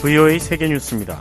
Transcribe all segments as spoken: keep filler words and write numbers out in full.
브이오에이 세계뉴스입니다.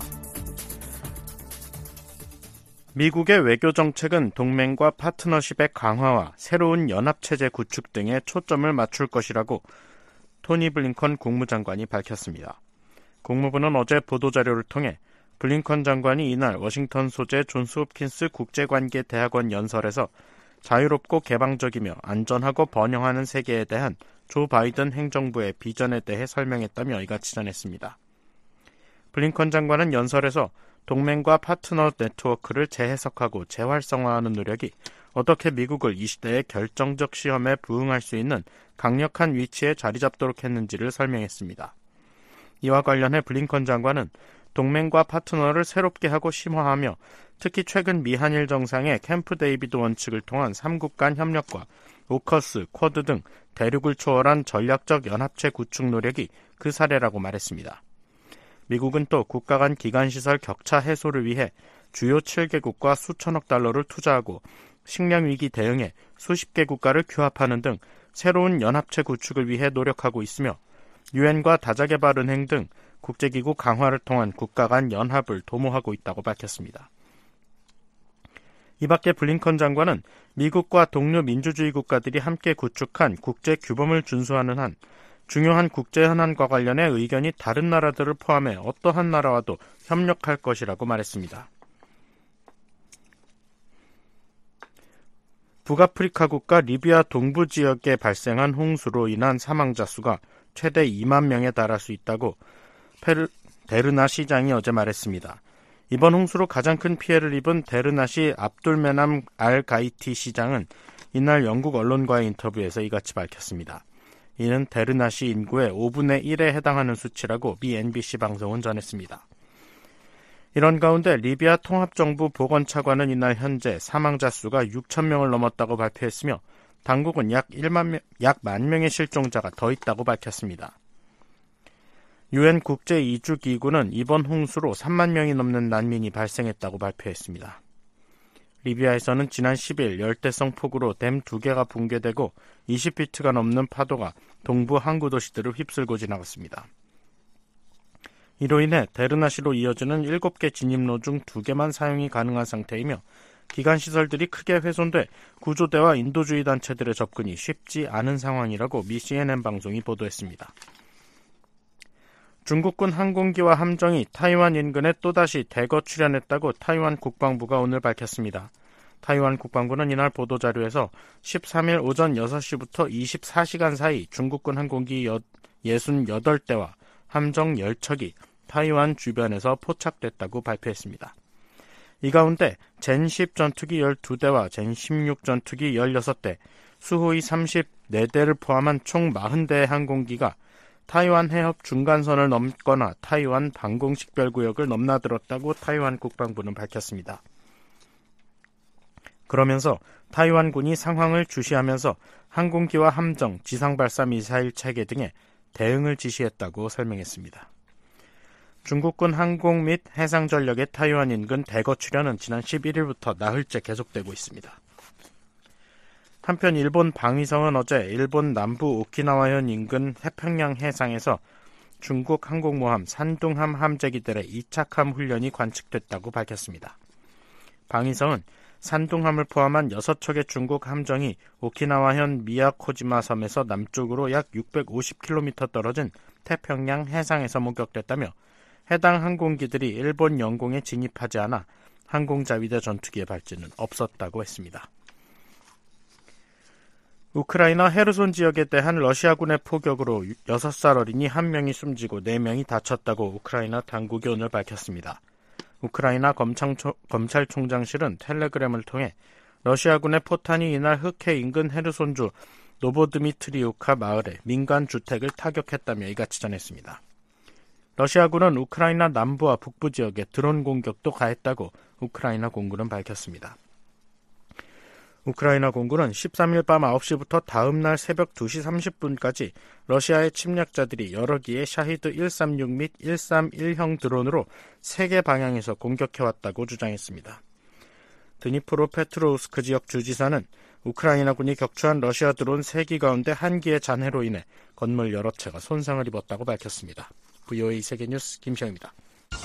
미국의 외교 정책은 동맹과 파트너십의 강화와 새로운 연합체제 구축 등에 초점을 맞출 것이라고 토니 블링컨 국무장관이 밝혔습니다. 국무부는 어제 보도자료를 통해 블링컨 장관이 이날 워싱턴 소재 존스 홉킨스 국제관계대학원 연설에서 자유롭고 개방적이며 안전하고 번영하는 세계에 대한 조 바이든 행정부의 비전에 대해 설명했다며 이같이 전했습니다. 블링컨 장관은 연설에서 동맹과 파트너 네트워크를 재해석하고 재활성화하는 노력이 어떻게 미국을 이 시대의 결정적 시험에 부응할 수 있는 강력한 위치에 자리 잡도록 했는지를 설명했습니다. 이와 관련해 블링컨 장관은 동맹과 파트너를 새롭게 하고 심화하며 특히 최근 미한일 정상의 캠프 데이비드 원칙을 통한 삼국 간 협력과 오커스, 쿼드 등 대륙을 초월한 전략적 연합체 구축 노력이 그 사례라고 말했습니다. 미국은 또 국가 간 기관시설 격차 해소를 위해 주요 칠 개국과 수천억 달러를 투자하고 식량위기 대응에 수십 개 국가를 규합하는 등 새로운 연합체 구축을 위해 노력하고 있으며 유엔과 다자개발은행 등 국제기구 강화를 통한 국가 간 연합을 도모하고 있다고 밝혔습니다. 이 밖에 블링컨 장관은 미국과 동료 민주주의 국가들이 함께 구축한 국제 규범을 준수하는 한 중요한 국제 현안과 관련해 의견이 다른 나라들을 포함해 어떠한 나라와도 협력할 것이라고 말했습니다. 북아프리카 국가 리비아 동부 지역에 발생한 홍수로 인한 사망자 수가 최대 이만 명에 달할 수 있다고 페르, 데르나 시장이 어제 말했습니다. 이번 홍수로 가장 큰 피해를 입은 데르나시 압둘메남 알 가이티 시장은 이날 영국 언론과의 인터뷰에서 이같이 밝혔습니다. 이는 데르나시 인구의 오분의 일에 해당하는 수치라고 미 엔비씨 방송은 전했습니다. 이런 가운데 리비아 통합정부 보건차관은 이날 현재 사망자 수가 육천 명을 넘었다고 발표했으며 당국은 약 일만 명, 약 만 명의 실종자가 더 있다고 밝혔습니다. 유엔 국제이주기구는 이번 홍수로 삼만 명이 넘는 난민이 발생했다고 발표했습니다. 리비아에서는 지난 십일 열대성 폭우로 댐 두 개가 붕괴되고 이십 피트가 넘는 파도가 동부 항구 도시들을 휩쓸고 지나갔습니다. 이로 인해 데르나시로 이어지는 일곱 개 진입로 중 두 개만 사용이 가능한 상태이며 기관시설들이 크게 훼손돼 구조대와 인도주의 단체들의 접근이 쉽지 않은 상황이라고 미 씨엔엔 방송이 보도했습니다. 중국군 항공기와 함정이 타이완 인근에 또다시 대거 출현했다고 타이완 국방부가 오늘 밝혔습니다. 타이완 국방부는 이날 보도자료에서 십삼 일 오전 여섯 시부터 이십사 시간 사이 중국군 항공기 육십팔 대와 함정 십 척이 타이완 주변에서 포착됐다고 발표했습니다. 이 가운데 젠 십 전투기 십이 대와 젠 십육 전투기 십육 대, 수호위 삼십사 대를 포함한 총 사십 대의 항공기가 타이완 해협 중간선을 넘거나 타이완 방공식별구역을 넘나들었다고 타이완 국방부는 밝혔습니다. 그러면서 타이완군이 상황을 주시하면서 항공기와 함정, 지상발사 미사일 체계 등에 대응을 지시했다고 설명했습니다. 중국군 항공 및 해상전력의 타이완 인근 대거 출현은 지난 십일 일부터 나흘째 계속되고 있습니다. 한편 일본 방위성은 어제 일본 남부 오키나와현 인근 태평양 해상에서 중국 항공모함 산둥함 함재기들의 이착함 훈련이 관측됐다고 밝혔습니다. 방위성은 산둥함을 포함한 여섯 척의 중국 함정이 오키나와현 미야코지마 섬에서 남쪽으로 약 육백오십 킬로미터 떨어진 태평양 해상에서 목격됐다며 해당 항공기들이 일본 영공에 진입하지 않아 항공자위대 전투기의 발진은 없었다고 했습니다. 우크라이나 헤르손 지역에 대한 러시아군의 포격으로 여섯 살 어린이 한 명이 숨지고 네 명이 다쳤다고 우크라이나 당국이 오늘 밝혔습니다. 우크라이나 검찰초, 검찰총장실은 텔레그램을 통해 러시아군의 포탄이 이날 흑해 인근 헤르손주 노보드미트리우카 마을의 민간 주택을 타격했다며 이같이 전했습니다. 러시아군은 우크라이나 남부와 북부 지역에 드론 공격도 가했다고 우크라이나 공군은 밝혔습니다. 우크라이나 공군은 십삼 일 밤 아홉 시부터 다음 날 새벽 두 시 삼십 분까지 러시아의 침략자들이 여러 기의 샤히드 백삼십육 및 백삼십일형 드론으로 세 개 방향에서 공격해왔다고 주장했습니다. 드니프로 페트로우스크 지역 주지사는 우크라이나군이 격추한 러시아 드론 세 기 가운데 한 기의 잔해로 인해 건물 여러 채가 손상을 입었다고 밝혔습니다. 브이오에이 세계뉴스 김시영입니다.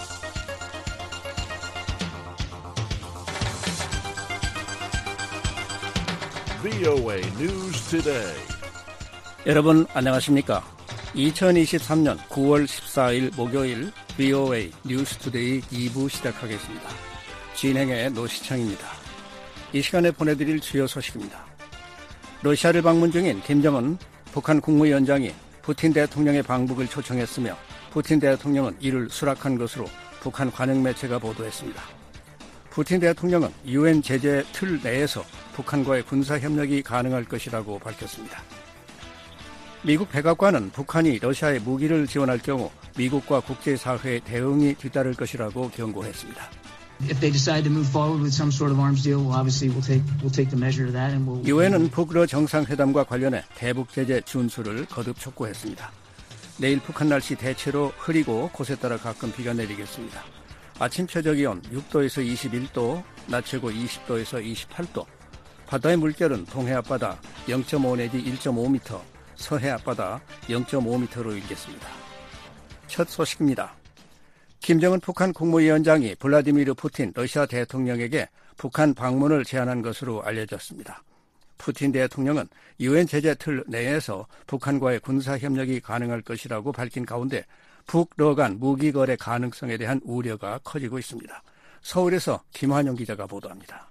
브이오에이 News Today. 여러분 안녕하십니까? 이천이십삼년 구월 십사일 목요일 브이오에이 뉴스 투데이 이 부 시작하겠습니다. 진행의 노시창입니다. 이 시간에 보내드릴 주요 소식입니다. 러시아를 방문 중인 김정은 북한 국무위원장이 푸틴 대통령의 방북을 초청했으며 푸틴 대통령은 이를 수락한 것으로 북한 관영 매체가 보도했습니다. 푸틴 대통령은 유엔 제재 틀 내에서 북한과의 군사협력이 가능할 것이라고 밝혔습니다. 미국 백악관은 북한이 러시아에 무기를 지원할 경우 미국과 국제사회의 대응이 뒤따를 것이라고 경고했습니다. 유엔은 북러 정상회담과 관련해 대북 제재 준수를 거듭 촉구했습니다. 내일 북한 날씨 대체로 흐리고 곳에 따라 가끔 비가 내리겠습니다. 아침 최저기온 육 도에서 이십일 도, 낮 최고 이십 도에서 이십팔 도, 바다의 물결은 동해 앞바다 영 점 오 내지 일 점 오 미터, 서해 앞바다 영 점 오 미터로 일겠습니다. 첫 소식입니다. 김정은 북한 국무위원장이 블라디미르 푸틴 러시아 대통령에게 북한 방문을 제안한 것으로 알려졌습니다. 푸틴 대통령은 유엔 제재 틀 내에서 북한과의 군사협력이 가능할 것이라고 밝힌 가운데 북러 간 무기 거래 가능성에 대한 우려가 커지고 있습니다. 서울에서 김환영 기자가 보도합니다.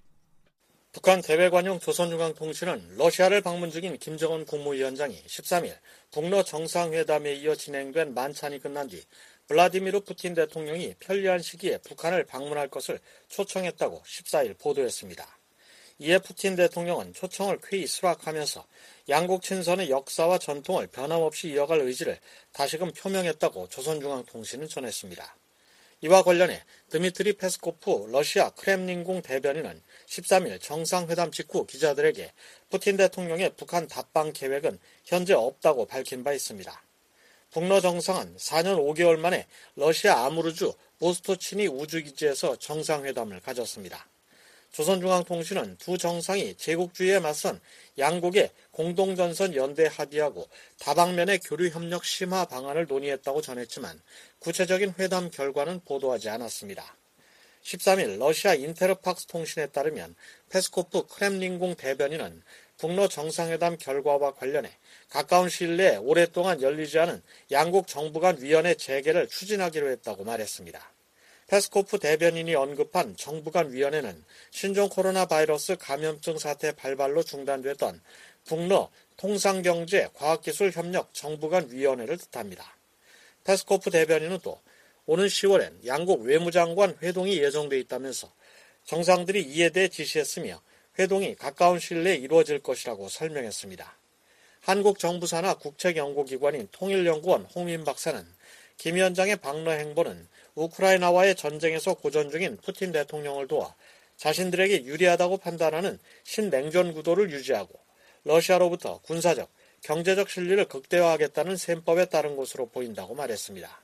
북한 대외관용 조선중앙통신은 러시아를 방문 중인 김정은 국무위원장이 십삼일 북러 정상회담에 이어 진행된 만찬이 끝난 뒤 블라디미르 푸틴 대통령이 편리한 시기에 북한을 방문할 것을 초청했다고 십사일 보도했습니다. 이에 푸틴 대통령은 초청을 쾌히 수락하면서 양국 친선의 역사와 전통을 변함없이 이어갈 의지를 다시금 표명했다고 조선중앙통신은 전했습니다. 이와 관련해 드미트리 페스코프 러시아 크렘린궁 대변인은 십삼일 정상회담 직후 기자들에게 푸틴 대통령의 북한 답방 계획은 현재 없다고 밝힌 바 있습니다. 북러 정상은 사년 오 개월 만에 러시아 아무르주 보스토치니 우주기지에서 정상회담을 가졌습니다. 조선중앙통신은 두 정상이 제국주의에 맞선 양국의 공동전선 연대 합의하고 다방면의 교류협력 심화 방안을 논의했다고 전했지만 구체적인 회담 결과는 보도하지 않았습니다. 십삼일 러시아 인테르팍스 통신에 따르면 페스코프 크렘린궁 대변인은 북러 정상회담 결과와 관련해 가까운 시일 내에 오랫동안 열리지 않은 양국 정부 간 위원회 재개를 추진하기로 했다고 말했습니다. 페스코프 대변인이 언급한 정부 간 위원회는 신종 코로나 바이러스 감염증 사태 발발로 중단됐던 북러 통상경제 과학기술 협력 정부 간 위원회를 뜻합니다. 페스코프 대변인은 또 오는 시월엔 양국 외무장관 회동이 예정돼 있다면서 정상들이 이에 대해 지시했으며 회동이 가까운 시일 내에 이루어질 것이라고 설명했습니다. 한국 정부 산하 국책연구기관인 통일연구원 홍민 박사는 김 위원장의 방러 행보는 우크라이나와의 전쟁에서 고전 중인 푸틴 대통령을 도와 자신들에게 유리하다고 판단하는 신냉전 구도를 유지하고 러시아로부터 군사적, 경제적 실리를 극대화하겠다는 셈법에 따른 것으로 보인다고 말했습니다.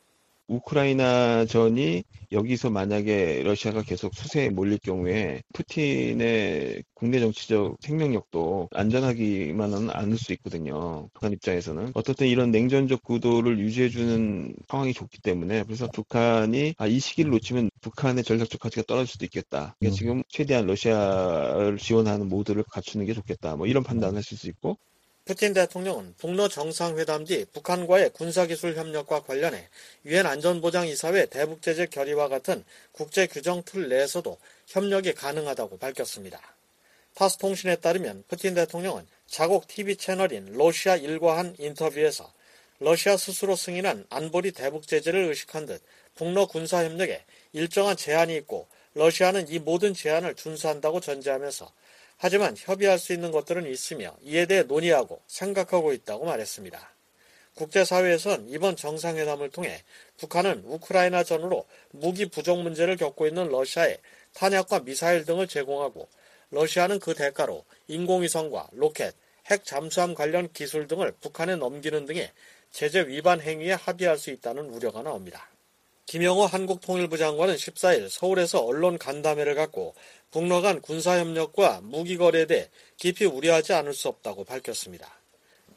우크라이나전이 여기서 만약에 러시아가 계속 수세에 몰릴 경우에 푸틴의 국내 정치적 생명력도 안전하기만은 않을 수 있거든요. 북한 입장에서는. 어떻든 이런 냉전적 구도를 유지해주는 상황이 좋기 때문에 그래서 북한이 아, 이 시기를 놓치면 북한의 전략적 가치가 떨어질 수도 있겠다. 그러니까 지금 최대한 러시아를 지원하는 모드를 갖추는 게 좋겠다. 뭐 이런 판단을 하실 수 있고 푸틴 대통령은 북러 정상회담 뒤 북한과의 군사기술 협력과 관련해 유엔 안전보장이사회 대북제재 결의와 같은 국제규정 틀 내에서도 협력이 가능하다고 밝혔습니다. 타스 통신에 따르면 푸틴 대통령은 자국 티비 채널인 러시아 일과 한 인터뷰에서 러시아 스스로 승인한 안보리 대북제재를 의식한 듯 북러 군사협력에 일정한 제한이 있고 러시아는 이 모든 제한을 준수한다고 전제하면서 하지만 협의할 수 있는 것들은 있으며 이에 대해 논의하고 생각하고 있다고 말했습니다. 국제사회에선 이번 정상회담을 통해 북한은 우크라이나전으로 무기 부족 문제를 겪고 있는 러시아에 탄약과 미사일 등을 제공하고 러시아는 그 대가로 인공위성과 로켓, 핵 잠수함 관련 기술 등을 북한에 넘기는 등의 제재 위반 행위에 합의할 수 있다는 우려가 나옵니다. 김영호 한국통일부 장관은 십사일 서울에서 언론 간담회를 갖고 북러 간 군사협력과 무기거래에 대해 깊이 우려하지 않을 수 없다고 밝혔습니다.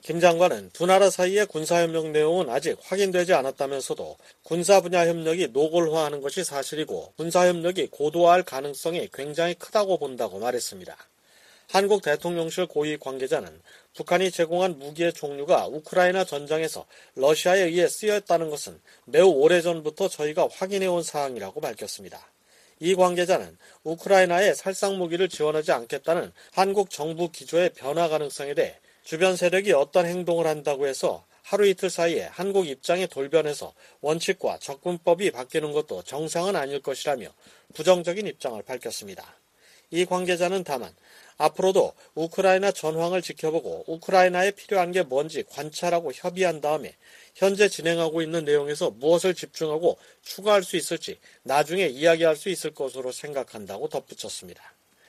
김 장관은 두 나라 사이의 군사협력 내용은 아직 확인되지 않았다면서도 군사 분야 협력이 노골화하는 것이 사실이고 군사협력이 고도화할 가능성이 굉장히 크다고 본다고 말했습니다. 한국 대통령실 고위 관계자는 북한이 제공한 무기의 종류가 우크라이나 전장에서 러시아에 의해 쓰였다는 것은 매우 오래전부터 저희가 확인해온 사항이라고 밝혔습니다. 이 관계자는 우크라이나에 살상무기를 지원하지 않겠다는 한국 정부 기조의 변화 가능성에 대해 주변 세력이 어떤 행동을 한다고 해서 하루 이틀 사이에 한국 입장이 돌변해서 원칙과 접근법이 바뀌는 것도 정상은 아닐 것이라며 부정적인 입장을 밝혔습니다. 이 관계자는 다만 앞으로도 우크라이나 전황을 지켜보고 우크라이나에 필요한 게 뭔지 관찰하고 협의한 다음에 현재 진행하고 있는 내용에서 무엇을 집중하고 추가할 수 있을지 나중에 이야기할 수 있을 것으로 생각한다고 덧붙였습니다.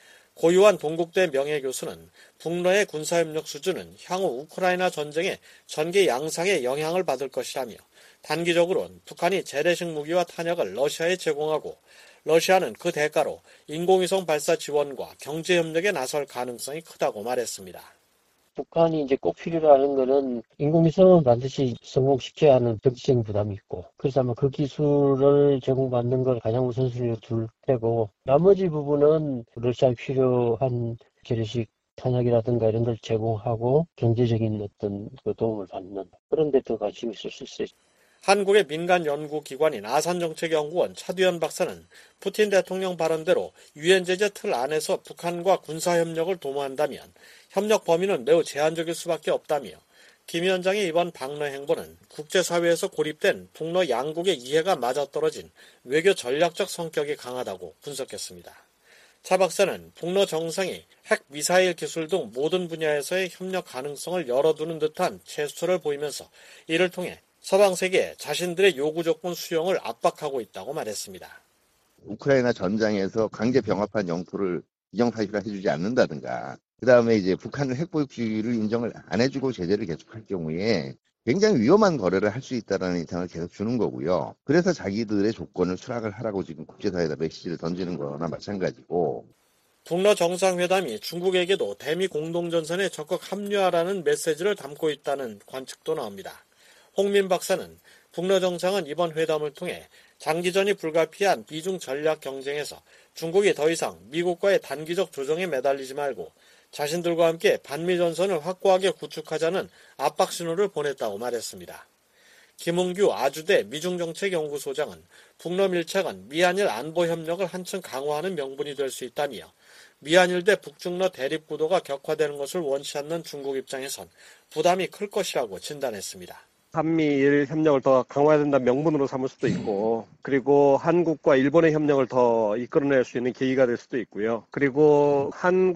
고유한 동국대 명예교수는 북러의 군사협력 수준은 향후 우크라이나 전쟁의 전개 양상에 영향을 받을 것이라며 단기적으로는 북한이 재래식 무기와 탄약을 러시아에 제공하고 러시아는 그 대가로 인공위성 발사 지원과 경제협력에 나설 가능성이 크다고 말했습니다. 북한이 이제 꼭 필요로 하는 거는 인공위성은 반드시 성공시켜야 하는 정치적인 부담이 있고, 그래서 아마 그 기술을 제공받는 걸 가장 우선순위로 둘 테고, 나머지 부분은 러시아에 필요한 재래식 탄약이라든가 이런 걸 제공하고 경제적인 어떤 그 도움을 받는 그런 데 더 관심이 있을 수 있어요. 한국의 민간 연구기관인 아산정책연구원 차두현 박사는 푸틴 대통령 발언대로 유엔 제재 틀 안에서 북한과 군사협력을 도모한다면 협력 범위는 매우 제한적일 수밖에 없다며 김 위원장의 이번 방러 행보는 국제사회에서 고립된 북러 양국의 이해가 맞아떨어진 외교 전략적 성격이 강하다고 분석했습니다. 차 박사는 북러 정상이 핵 미사일 기술 등 모든 분야에서의 협력 가능성을 열어두는 듯한 제스처를 보이면서 이를 통해 서방 세계에 자신들의 요구 조건 수용을 압박하고 있다고 말했습니다. 우크라이나 전장에서 강제 병합한 영토를 이정사실화 해주지 않는다든가, 그 다음에 이제 북한은 핵보유기를 인정을 안 해주고 제재를 계속할 경우에 굉장히 위험한 거래를 할 수 있다는 인상을 계속 주는 거고요. 그래서 자기들의 조건을 수락을 하라고 지금 국제사회에다 메시지를 던지는 거나 마찬가지고. 북러 정상회담이 중국에게도 대미 공동전선에 적극 합류하라는 메시지를 담고 있다는 관측도 나옵니다. 홍민 박사는 북러 정상은 이번 회담을 통해 장기전이 불가피한 미중 전략 경쟁에서 중국이 더 이상 미국과의 단기적 조정에 매달리지 말고 자신들과 함께 반미 전선을 확고하게 구축하자는 압박 신호를 보냈다고 말했습니다. 김웅규 아주대 미중정책연구소장은 북러 밀착은 미한일 안보 협력을 한층 강화하는 명분이 될 수 있다며 미한일 대 북중러 대립 구도가 격화되는 것을 원치 않는 중국 입장에선 부담이 클 것이라고 진단했습니다. 한미일 협력을 더 강화해야 된다는 명분으로 삼을 수도 있고, 그리고 한국과 일본의 협력을 더 이끌어낼 수 있는 계기가 될 수도 있고요. 그리고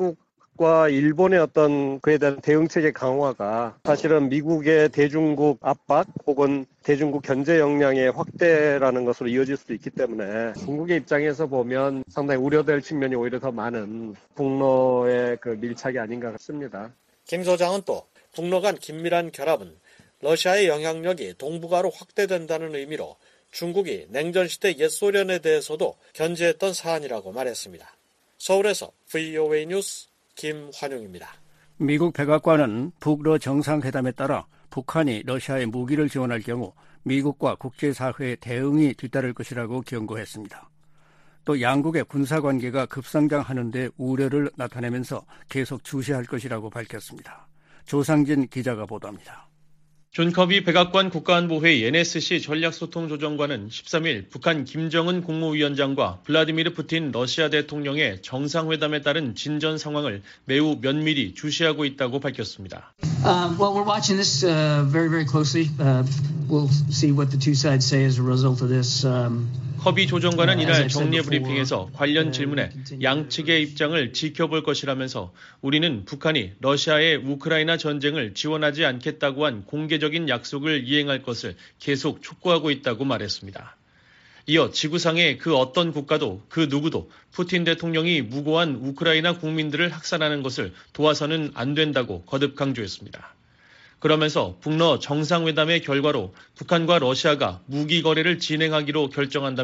한국과 일본의 어떤 그에 대한 대응체계 강화가 사실은 미국의 대중국 압박 혹은 대중국 견제 역량의 확대라는 것으로 이어질 수도 있기 때문에 중국의 입장에서 보면 상당히 우려될 측면이 오히려 더 많은 북러의 그 밀착이 아닌가 싶습니다. 김 소장은 또 북러 간 긴밀한 결합은 러시아의 영향력이 동북아로 확대된다는 의미로 중국이 냉전시대 옛 소련에 대해서도 견제했던 사안이라고 말했습니다. 서울에서 브이오에이 뉴스 김환용입니다. 미국 백악관은 북러 정상회담에 따라 북한이 러시아에 무기를 지원할 경우 미국과 국제사회의 대응이 뒤따를 것이라고 경고했습니다. 또 양국의 군사관계가 급성장하는 데 우려를 나타내면서 계속 주시할 것이라고 밝혔습니다. 조상진 기자가 보도합니다. 존 커비 백악관 국가안보회의 엔에스씨 전략소통조정관은 십삼 일 북한 김정은 국무위원장과 블라디미르 푸틴 러시아 대통령의 정상회담에 따른 진전 상황을 매우 면밀히 주시하고 있다고 밝혔습니다. Uh, well, we're watching this uh, very, very closely. Uh, we'll see what the two sides say as a result of this. Um... 커비 조정관은 이날 정례 브리핑에서 관련 질문에 양측의 입장을 지켜볼 것이라면서 우리는 북한이 러시아의 우크라이나 전쟁을 지원하지 않겠다고 한 공개적인 약속을 이행할 것을 계속 촉구하고 있다고 말했습니다. 이어 지구상의 그 어떤 국가도 그 누구도 푸틴 대통령이 무고한 우크라이나 국민들을 학살하는 것을 도와서는 안 된다고 거듭 강조했습니다. 그러면서 북러 정상회담의 결과로 북한과 러시아가 무기 거래를 진행하기로 결정한다면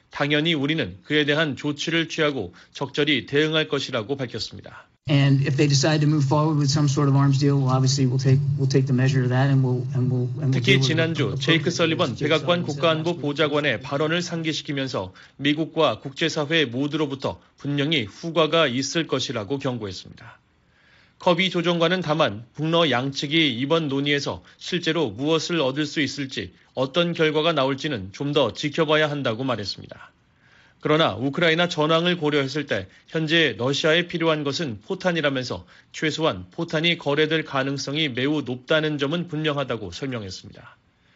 당연히 우리는 그에 대한 조치를 취하고 적절히 대응할 것이라고 밝혔습니다. And if they decide to move forward with some sort of arms deal, well, obviously we'll take we'll take the measure of that, and we'll and we'll. And we'll 특히 지난주 제이크 설리번 백악관 국가안보 보좌관의 발언을 상기시키면서 미국과 국제사회 모두로부터 분명히 후과가 있을 것이라고 경고했습니다. 커비 조정관은 다만 북러 양측이 이번 논의에서 실제로 무엇을 얻을 수 있을지 어떤 결과가 나올지는 좀 더 지켜봐야 한다고 말했습니다. 그러나 우크라이나 전황을 고려했을 때 현재 러시아에 필요한 것은 포탄이라면서 최소한 포탄이 거래될 가능성이 매우 높다는 점은 분명하다고 설명했습니다.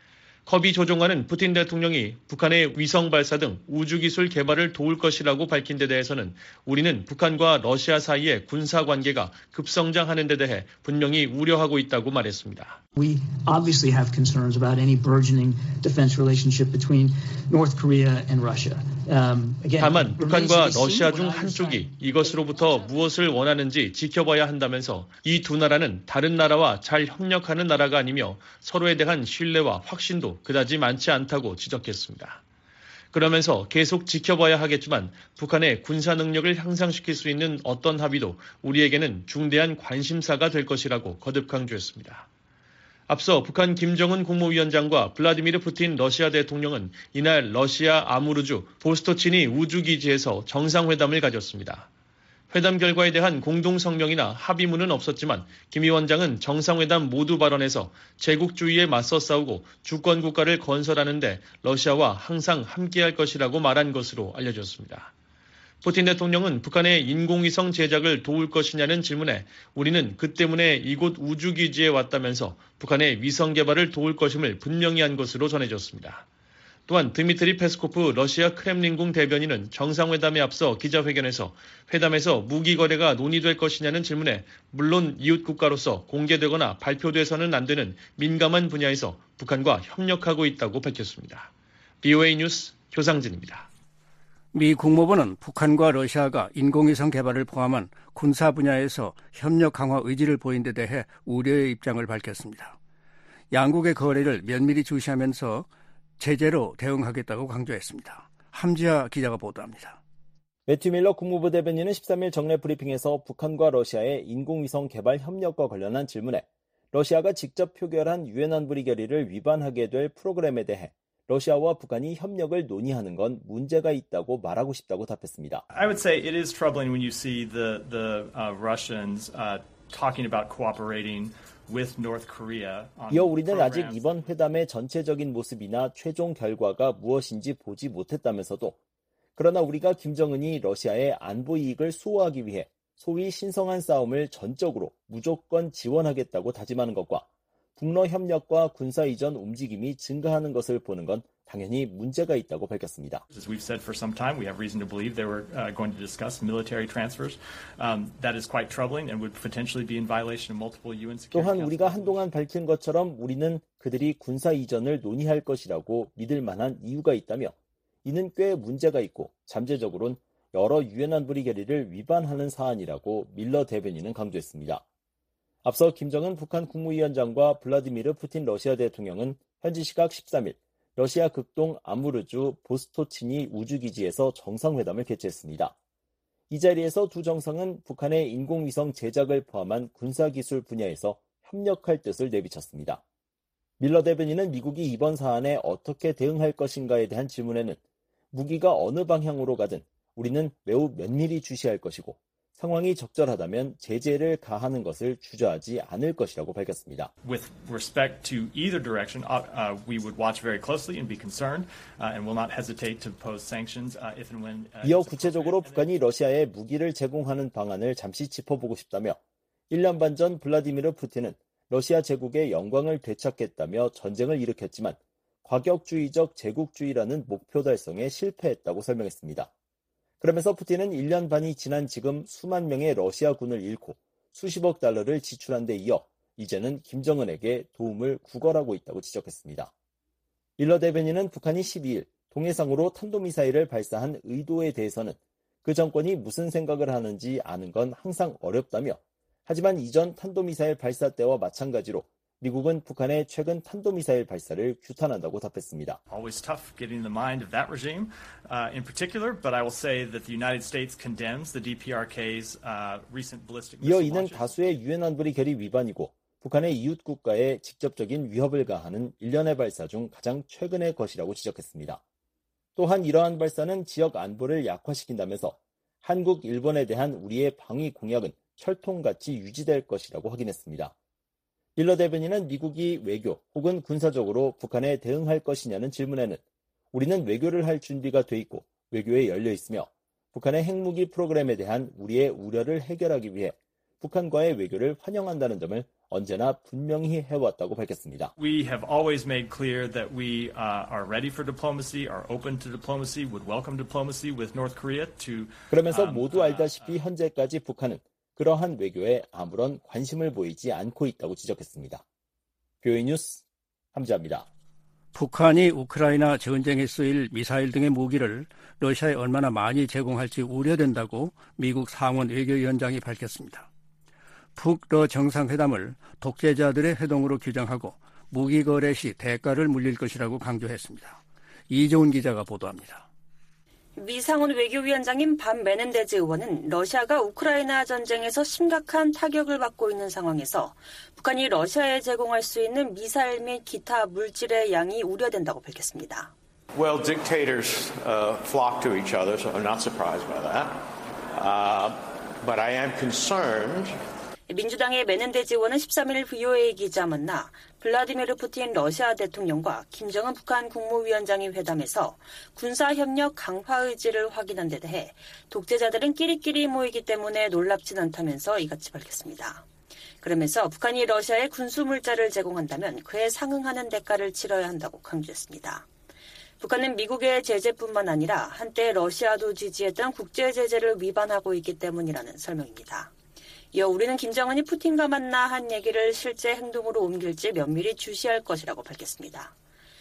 커비 조종관은 푸틴 대통령이 북한의 위성 발사 등 우주기술 개발을 도울 것이라고 밝힌 데 대해서는 우리는 북한과 러시아 사이의 군사 관계가 급성장하는 데 대해 분명히 우려하고 있다고 말했습니다. We obviously have concerns about any burgeoning defense relationship between North Korea and Russia. Um, again, 다만 북한과 러시아 중 한쪽이 이것으로부터 무엇을 원하는지 지켜봐야 한다면서 이 두 나라는 다른 나라와 잘 협력하는 나라가 아니며 서로에 대한 신뢰와 확신도 그다지 많지 않다고 지적했습니다. 그러면서 계속 지켜봐야 하겠지만 북한의 군사 능력을 향상시킬 수 있는 어떤 합의도 우리에게는 중대한 관심사가 될 것이라고 거듭 강조했습니다. 앞서 북한 김정은 국무위원장과 블라디미르 푸틴 러시아 대통령은 이날 러시아 아무르주 보스토치니 우주기지에서 정상회담을 가졌습니다. 회담 결과에 대한 공동성명이나 합의문은 없었지만 김 위원장은 정상회담 모두 발언에서 제국주의에 맞서 싸우고 주권국가를 건설하는 데 러시아와 항상 함께할 것이라고 말한 것으로 알려졌습니다. 푸틴 대통령은 북한의 인공위성 제작을 도울 것이냐는 질문에 우리는 그 때문에 이곳 우주기지에 왔다면서 북한의 위성 개발을 도울 것임을 분명히 한 것으로 전해졌습니다. 또한 드미트리 페스코프 러시아 크렘린궁 대변인은 정상회담에 앞서 기자회견에서 회담에서 무기 거래가 논의될 것이냐는 질문에 물론 이웃 국가로서 공개되거나 발표돼서는 안 되는 민감한 분야에서 북한과 협력하고 있다고 밝혔습니다. 비오에이 뉴스 조상진입니다. 미 국무부는 북한과 러시아가 인공위성 개발을 포함한 군사 분야에서 협력 강화 의지를 보인 데 대해 우려의 입장을 밝혔습니다. 양국의 거래를 면밀히 주시하면서 제재로 대응하겠다고 강조했습니다. 함지아 기자가 보도합니다. 매튜 밀러 국무부 대변인은 십삼 일 정례 브리핑에서 북한과 러시아의 인공위성 개발 협력과 관련한 질문에 러시아가 직접 표결한 유엔 안보리 결의를 위반하게 될 프로그램에 대해 러시아와 북한이 협력을 논의하는 건 문제가 있다고 말하고 싶다고 답했습니다. I would say it is troubling when you see the the uh, Russians uh, talking about cooperating with North Korea. 이어 우리는 아직 이번 회담의 전체적인 모습이나 최종 결과가 무엇인지 보지 못했다면서도 그러나 우리가 김정은이 러시아의 안보 이익을 수호하기 위해 소위 신성한 싸움을 전적으로 무조건 지원하겠다고 다짐하는 것과 북러 협력과 군사 이전 움직임이 증가하는 것을 보는 건 당연히 문제가 있다고 밝혔습니다. As we've said for some time, we have reason to believe they were uh, going to discuss military transfers. Um, that is quite troubling and would potentially be in violation of multiple 유엔 Security Council. 또한 우리가 한동안 밝힌 것처럼 우리는 그들이 군사 이전을 논의할 것이라고 믿을 만한 이유가 있다며 이는 꽤 문제가 있고 잠재적으로는 여러 유엔 안보리 결의를 위반하는 사안이라고 밀러 대변인은 강조했습니다. 앞서 김정은 북한 국무위원장과 블라디미르 푸틴 러시아 대통령은 현지 시각 십삼 일 러시아 극동 아무르주 보스토치니 우주기지에서 정상회담을 개최했습니다. 이 자리에서 두 정상은 북한의 인공위성 제작을 포함한 군사기술 분야에서 협력할 뜻을 내비쳤습니다. 밀러 대변인은 미국이 이번 사안에 어떻게 대응할 것인가에 대한 질문에는 무기가 어느 방향으로 가든 우리는 매우 면밀히 주시할 것이고 상황이 적절하다면 제재를 가하는 것을 주저하지 않을 것이라고 밝혔습니다. With respect to either direction, uh, uh, we would watch very closely and be concerned, uh, and will not hesitate to pose sanctions uh, if and when. Uh, 이어 구체적으로 북한이 러시아에 무기를 제공하는 방안을 잠시 짚어보고 싶다며 일 년 반 전 블라디미르 푸틴은 러시아 제국의 영광을 되찾겠다며 전쟁을 일으켰지만 과격주의적 제국주의라는 목표 달성에 실패했다고 설명했습니다. 그러면서 푸틴은 일 년 반이 지난 지금 수만 명의 러시아 군을 잃고 수십억 달러를 지출한 데 이어 이제는 김정은에게 도움을 구걸하고 있다고 지적했습니다. 밀러 대변인은 북한이 십이 일 동해상으로 탄도미사일을 발사한 의도에 대해서는 그 정권이 무슨 생각을 하는지 아는 건 항상 어렵다며 하지만 이전 탄도미사일 발사 때와 마찬가지로 미국은 북한의 최근 탄도미사일 발사를 규탄한다고 답했습니다. Always tough getting in the mind of that regime uh, in particular, but I will say that the United States condemns the 디피아르케이's uh, recent ballistic 이어 missile 이는 launches. 다수의 유엔 안보리 결의 위반이고 북한의 이웃 국가에 직접적인 위협을 가하는 일련의 발사 중 가장 최근의 것이라고 지적했습니다. 또한 이러한 발사는 지역 안보를 약화시킨다면서 한국, 일본에 대한 우리의 방위 공약은 철통같이 유지될 것이라고 확인했습니다. 밀러 대변인은 미국이 외교 혹은 군사적으로 북한에 대응할 것이냐는 질문에는 우리는 외교를 할 준비가 돼 있고 외교에 열려 있으며 북한의 핵무기 프로그램에 대한 우리의 우려를 해결하기 위해 북한과의 외교를 환영한다는 점을 언제나 분명히 해왔다고 밝혔습니다. We have always made clear that we uh, are ready for diplomacy, are open to diplomacy, would welcome diplomacy with North Korea to. 그러면서 um, 모두 알다시피 현재까지 북한은 그러한 외교에 아무런 관심을 보이지 않고 있다고 지적했습니다. 비오이 뉴스 함지아입니다. 북한이 우크라이나 전쟁에 쓰일 미사일 등의 무기를 러시아에 얼마나 많이 제공할지 우려된다고 미국 상원 외교위원장이 밝혔습니다. 북러 정상회담을 독재자들의 회동으로 규정하고 무기 거래 시 대가를 물릴 것이라고 강조했습니다. 이종훈 기자가 보도합니다. 미 상원 외교위원장인 반 메넨데즈 의원은 러시아가 우크라이나 전쟁에서 심각한 타격을 받고 있는 상황에서 북한이 러시아에 제공할 수 있는 미사일 및 기타 물질의 양이 우려된다고 밝혔습니다. Well, dictators uh, flock to each other, so I'm not surprised by that. Uh, but I am concerned. 민주당의 메넨데즈 의원은 십삼 일 브이오에이 기자 만나 블라디미르 푸틴 러시아 대통령과 김정은 북한 국무위원장이 회담에서 군사협력 강화 의지를 확인한 데 대해 독재자들은 끼리끼리 모이기 때문에 놀랍진 않다면서 이같이 밝혔습니다. 그러면서 북한이 러시아에 군수물자를 제공한다면 그에 상응하는 대가를 치러야 한다고 강조했습니다. 북한은 미국의 제재뿐만 아니라 한때 러시아도 지지했던 국제제재를 위반하고 있기 때문이라는 설명입니다. 이어 우리는 김정은이 푸틴과 만나 한 얘기를 실제 행동으로 옮길지 면밀히 주시할 것이라고 밝혔습니다.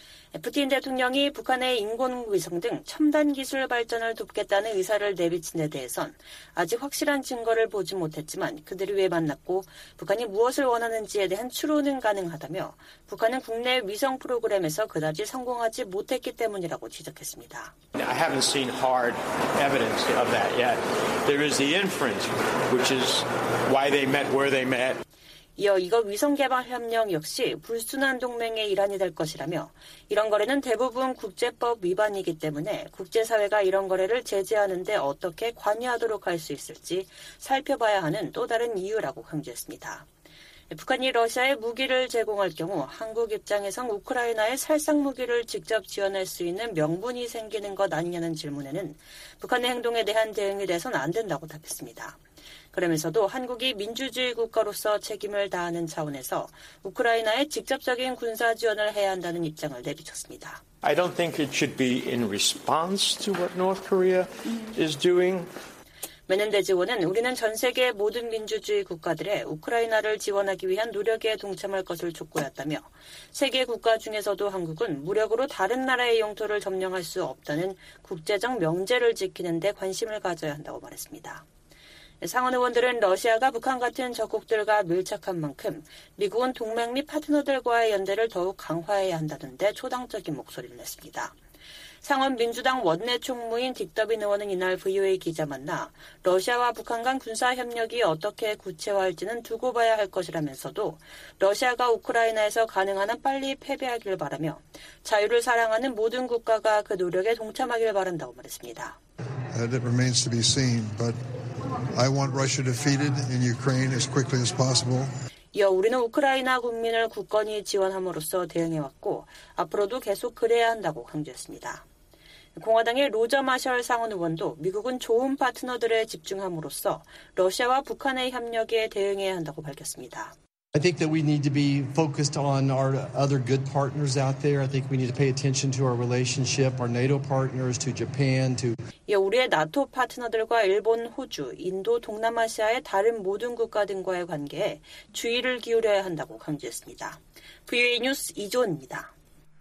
푸틴 대통령이 북한의 인공위성 등 첨단 기술 발전을 돕겠다는 의사를 내비친 데 대해선 아직 확실한 증거를 보지 못했지만 그들이 왜 만났고 북한이 무엇을 원하는지에 대한 추론은 가능하다며 북한은 국내 위성 프로그램에서 그다지 성공하지 못했기 때문이라고 지적했습니다. I haven't seen hard evidence of that yet. There is the inference, which is why they met where they met. 이어 이거 위성개발협력 역시 불순한 동맹의 일환이 될 것이라며 이런 거래는 대부분 국제법 위반이기 때문에 국제사회가 이런 거래를 제재하는 데 어떻게 관여하도록 할 수 있을지 살펴봐야 하는 또 다른 이유라고 강조했습니다. 북한이 러시아에 무기를 제공할 경우 한국 입장에선 우크라이나에 살상 무기를 직접 지원할 수 있는 명분이 생기는 것 아니냐는 질문에는 북한의 행동에 대한 대응이 돼선 안 된다고 답했습니다. 그러면서도 한국이 민주주의 국가로서 책임을 다하는 차원에서 우크라이나에 직접적인 군사 지원을 해야 한다는 입장을 내비쳤습니다. I don't think it should be in response to what North Korea is doing. 메넨데즈 의원은 우리는 전 세계 모든 민주주의 국가들의 우크라이나를 지원하기 위한 노력에 동참할 것을 촉구했다며 세계 국가 중에서도 한국은 무력으로 다른 나라의 영토를 점령할 수 없다는 국제적 명제를 지키는 데 관심을 가져야 한다고 말했습니다. 상원 의원들은 러시아가 북한 같은 적국들과 밀착한 만큼 미국은 동맹 및 파트너들과의 연대를 더욱 강화해야 한다는데 초당적인 목소리를 냈습니다. 상원 민주당 원내 총무인 딕더빈 의원은 이날 브이오에이 기자 만나 러시아와 북한 간 군사협력이 어떻게 구체화할지는 두고 봐야 할 것이라면서도 러시아가 우크라이나에서 가능한 한 빨리 패배하길 바라며 자유를 사랑하는 모든 국가가 그 노력에 동참하길 바란다고 말했습니다. That remains to be seen, but I want Russia defeated in Ukraine as quickly as possible. 이어 우리는 우크라이나 국민을 굳건히 지원함으로써 대응해왔고 앞으로도 계속 그래야 한다고 강조했습니다. 공화당의 로저 마셜 상원 의원도 미국은 좋은 파트너들에 집중함으로써 러시아와 북한의 협력에 대응해야 한다고 밝혔습니다. I think that we need to be focused on our other good partners out there. I think we need to pay attention to our relationship, our NATO partners, to Japan, to. 예, 우리의 나토 파트너들과 일본, 호주, 인도, 동남아시아의 다른 모든 국가 등과의 관계에 주의를 기울여야 한다고 강조했습니다. 브이오에이 뉴스 이조은입니다.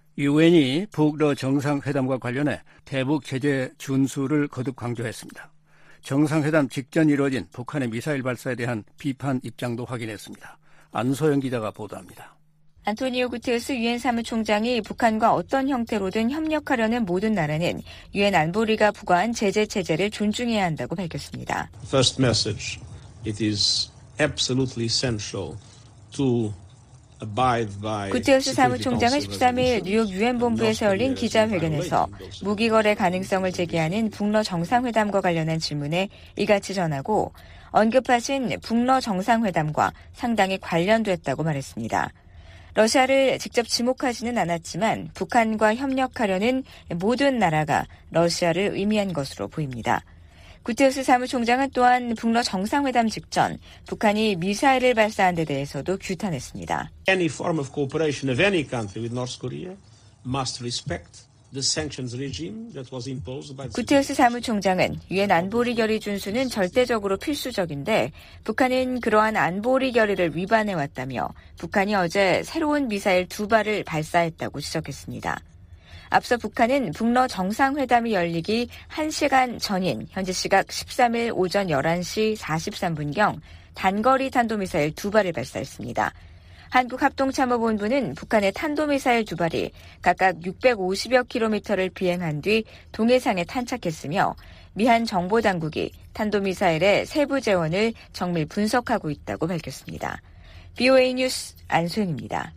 유엔이 북러 정상회담과 관련해 대북 제재 준수를 거듭 강조했습니다. 정상회담 직전 이뤄진 북한의 미사일 발사에 대한 비판 입장도 확인했습니다. 안소영 기자가 보도합니다. 안토니오 구테르스 유엔 사무총장이 북한과 어떤 형태로든 협력하려는 모든 나라는 유엔 안보리가 부과한 제재 체제를 존중해야 한다고 밝혔습니다. First message, it is absolutely essential to 구테르스 사무총장은 십삼 일 뉴욕 유엔 본부에서 열린 기자회견에서 무기 거래 가능성을 제기하는 북러 정상회담과 관련한 질문에 이같이 전하고 언급하신 북러 정상회담과 상당히 관련됐다고 말했습니다. 러시아를 직접 지목하지는 않았지만 북한과 협력하려는 모든 나라가 러시아를 의미한 것으로 보입니다. 구테르스 사무총장은 또한 북러 정상회담 직전 북한이 미사일을 발사한 데 대해서도 규탄했습니다. Any form of cooperation of any country with North Korea must respect the sanctions regime that was imposed by the 구테르스 사무총장은 유엔 안보리 결의 준수는 절대적으로 필수적인데 북한은 그러한 안보리 결의를 위반해왔다며 북한이 어제 새로운 미사일 두 발을 발사했다고 지적했습니다. 앞서 북한은 북러 정상회담이 열리기 한 시간 전인 현지 시각 십삼 일 오전 열한 시 사십삼 분경 단거리 탄도미사일 두 발을 발사했습니다. 한국합동참모본부는 북한의 탄도미사일 두 발이 각각 육백오십여 킬로미터를 비행한 뒤 동해상에 탄착했으며 미한 정보당국이 탄도미사일의 세부 재원을 정밀 분석하고 있다고 밝혔습니다. 브이오에이 뉴스 안소영입니다.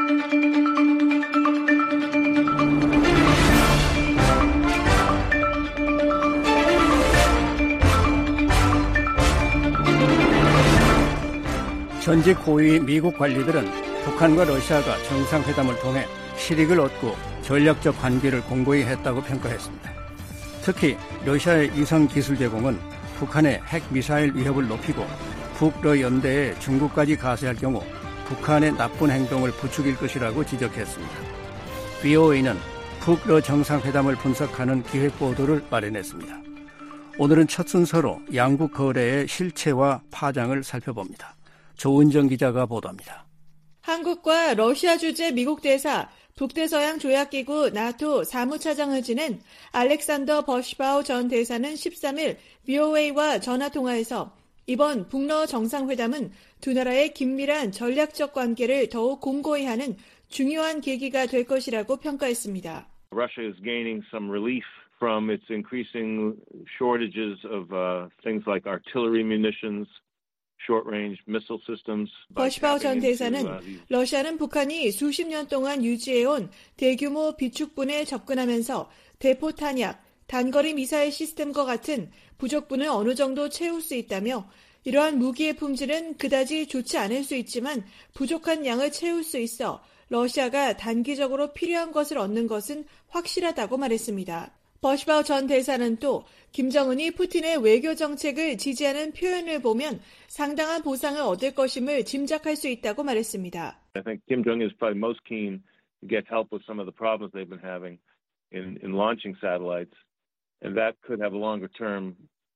전직 고위 미국 관리들은 북한과 러시아가 정상회담을 통해 실익을 얻고 전략적 관계를 공고히 했다고 평가했습니다. 특히 러시아의 위성 기술 제공은 북한의 핵미사일 위협을 높이고 북러 연대에 중국까지 가세할 경우 북한의 나쁜 행동을 부추길 것이라고 지적했습니다. 브이오에이는 북러 정상회담을 분석하는 기획보도를 마련했습니다. 오늘은 첫 순서로 양국 거래의 실체와 파장을 살펴봅니다. 조은정 기자가 보도합니다. 한국과 러시아 주재 미국 대사, 북대서양 조약기구 나토 사무차장을 지낸 알렉산더 버시바우 전 대사는 십삼 일 브이오에이와 전화통화에서 이번 북러 정상회담은 두 나라의 긴밀한 전략적 관계를 더욱 공고히 하는 중요한 계기가 될 것이라고 평가했습니다. Russia is gaining some relief from its increasing shortages of uh, things like artillery munitions. 버시바우 전 대사는 러시아는 북한이 수십 년 동안 유지해온 대규모 비축분에 접근하면서 대포 탄약, 단거리 미사일 시스템과 같은 부족분을 어느 정도 채울 수 있다며 이러한 무기의 품질은 그다지 좋지 않을 수 있지만 부족한 양을 채울 수 있어 러시아가 단기적으로 필요한 것을 얻는 것은 확실하다고 말했습니다. 버시바우 전 대사는 또 김정은이 푸틴의 외교 정책을 지지하는 표현을 보면 상당한 보상을 얻을 것임을 짐작할 수 있다고 말했습니다. I think Kim Jong-un is probably most keen to get help with some of the problems they've been having in, in launching satellites, and that could have a longer term.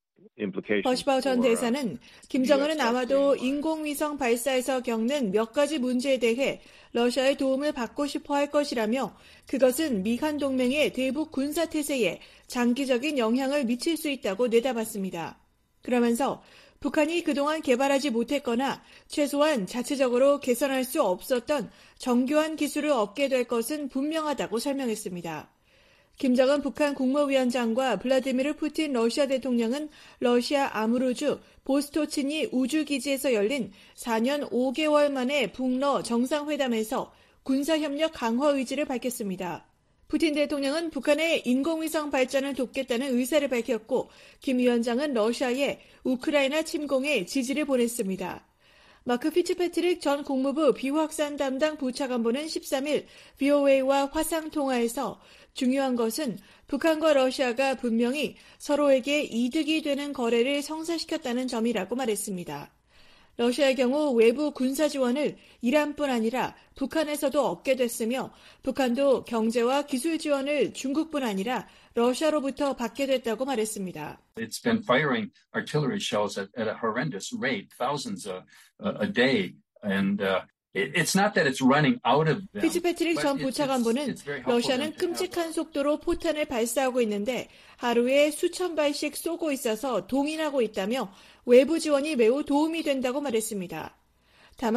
버시바우 전 대사는 김정은은 아마도 인공위성 발사에서 겪는 몇 가지 문제에 대해 러시아의 도움을 받고 싶어 할 것이라며 그것은 미한 동맹의 대북 군사태세에 장기적인 영향을 미칠 수 있다고 내다봤습니다. 그러면서 북한이 그동안 개발하지 못했거나 최소한 자체적으로 개선할 수 없었던 정교한 기술을 얻게 될 것은 분명하다고 설명했습니다. 김정은 북한 국무위원장과 블라디미르 푸틴 러시아 대통령은 러시아 아무르주 보스토치니 우주기지에서 열린 사 년 오 개월 만에 북러 정상회담에서 군사협력 강화 의지를 밝혔습니다. 푸틴 대통령은 북한의 인공위성 발전을 돕겠다는 의사를 밝혔고 김 위원장은 러시아에 우크라이나 침공에 지지를 보냈습니다. 마크 피츠패트릭 전 국무부 비확산 담당 부차관보는 십삼 일 브이오에이와 화상통화에서 중요한 것은 북한과 러시아가 분명히 서로에게 이득이 되는 거래를 성사시켰다는 점이라고 말했습니다. 러시아의 경우 외부 군사 지원을 이란뿐 아니라 북한에서도 얻게 됐으며 북한도 경제와 기술 지원을 중국뿐 아니라 러시아로부터 받게 됐다고 말했습니다. It's been firing artillery shells at, at a horrendous rate, thousands a, a day, and uh, it's not that it's running out of them. 피츠패트릭 전 부차관보는 러시아는 끔찍한 속도로 포탄을 발사하고 있는데 하루에 수천 발씩 쏘고 있어서 동인하고 있다며 외부 지원이 매우 도움이 된다고 말했습니다. 다만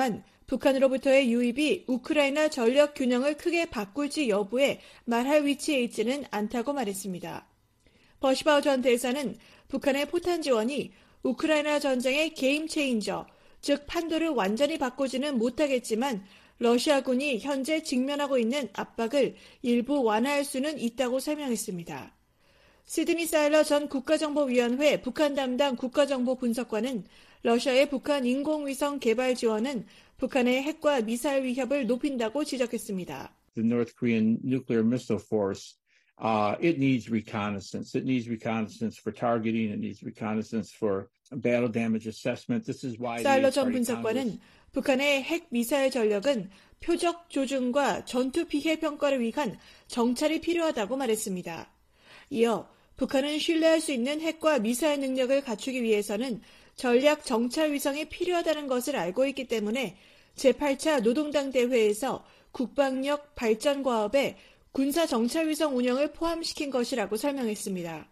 북한으로부터의 유입이 우크라이나 전력 균형을 크게 바꿀지 여부에 말할 위치에 있지는 않다고 말했습니다. 버시바우 전 대사는 북한의 포탄 지원이 우크라이나 전쟁의 게임 체인저, 즉 판도를 완전히 바꾸지는 못하겠지만 러시아군이 현재 직면하고 있는 압박을 일부 완화할 수는 있다고 설명했습니다. 시드니 사일러 전 국가정보위원회 북한 담당 국가정보분석관은 러시아의 북한 인공위성 개발 지원은 북한의 핵과 미사일 위협을 높인다고 지적했습니다. The North Korean nuclear missile force, uh, it needs reconnaissance. It needs reconnaissance for targeting. It needs reconnaissance for battle damage assessment. This is why. 사일러 전 분석관은 북한의 핵 미사일 전력은 표적 조준과 전투 피해 평가를 위한 정찰이 필요하다고 말했습니다. 이어 북한은 신뢰할 수 있는 핵과 미사일 능력을 갖추기 위해서는 전략 정찰 위성이 필요하다는 것을 알고 있기 때문에 제팔 차 노동당 대회에서 국방력 발전 과업에 군사 정찰 위성 운영을 포함시킨 것이라고 설명했습니다.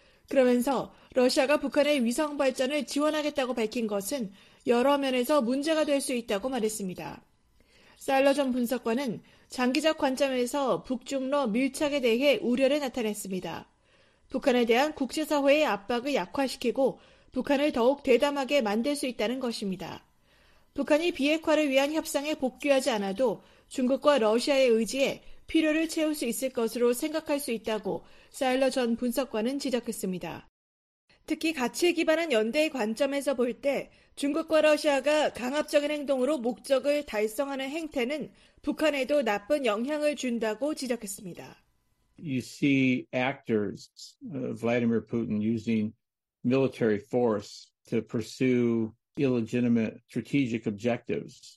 그러면서 러시아가 북한의 위성 발전을 지원하겠다고 밝힌 것은 여러 면에서 문제가 될 수 있다고 말했습니다. 사일러 전 분석관은 장기적 관점에서 북중러 밀착에 대해 우려를 나타냈습니다. 북한에 대한 국제사회의 압박을 약화시키고 북한을 더욱 대담하게 만들 수 있다는 것입니다. 북한이 비핵화를 위한 협상에 복귀하지 않아도 중국과 러시아의 의지에 필요를 채울 수 있을 것으로 생각할 수 있다고 사일러 전 분석관은 지적했습니다. 특히 가치에 기반한 연대의 관점에서 볼 때 중국과 러시아가 강압적인 행동으로 목적을 달성하는 행태는 북한에도 나쁜 영향을 준다고 지적했습니다. You see actors, uh, Vladimir Putin using military force to pursue illegitimate strategic objectives.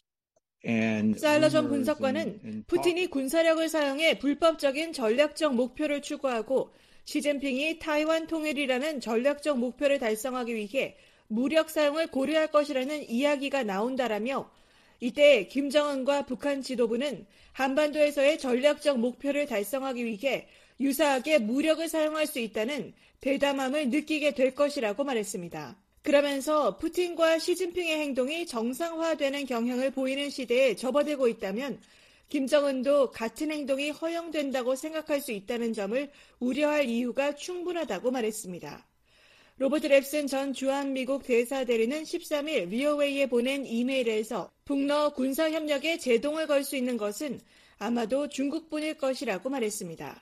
사일러 전 분석관은 푸틴이 군사력을 사용해 불법적인 전략적 목표를 추구하고 시진핑이 타이완 통일이라는 전략적 목표를 달성하기 위해 무력 사용을 고려할 것이라는 이야기가 나온다라며 이때 김정은과 북한 지도부는 한반도에서의 전략적 목표를 달성하기 위해 유사하게 무력을 사용할 수 있다는 대담함을 느끼게 될 것이라고 말했습니다. 그러면서 푸틴과 시진핑의 행동이 정상화되는 경향을 보이는 시대에 접어들고 있다면 김정은도 같은 행동이 허용된다고 생각할 수 있다는 점을 우려할 이유가 충분하다고 말했습니다. 로버트 랩슨 전 주한미국 대사대리는 십삼 일 브이오에이에 보낸 이메일에서 북러 군사협력에 제동을 걸 수 있는 것은 아마도 중국뿐일 것이라고 말했습니다.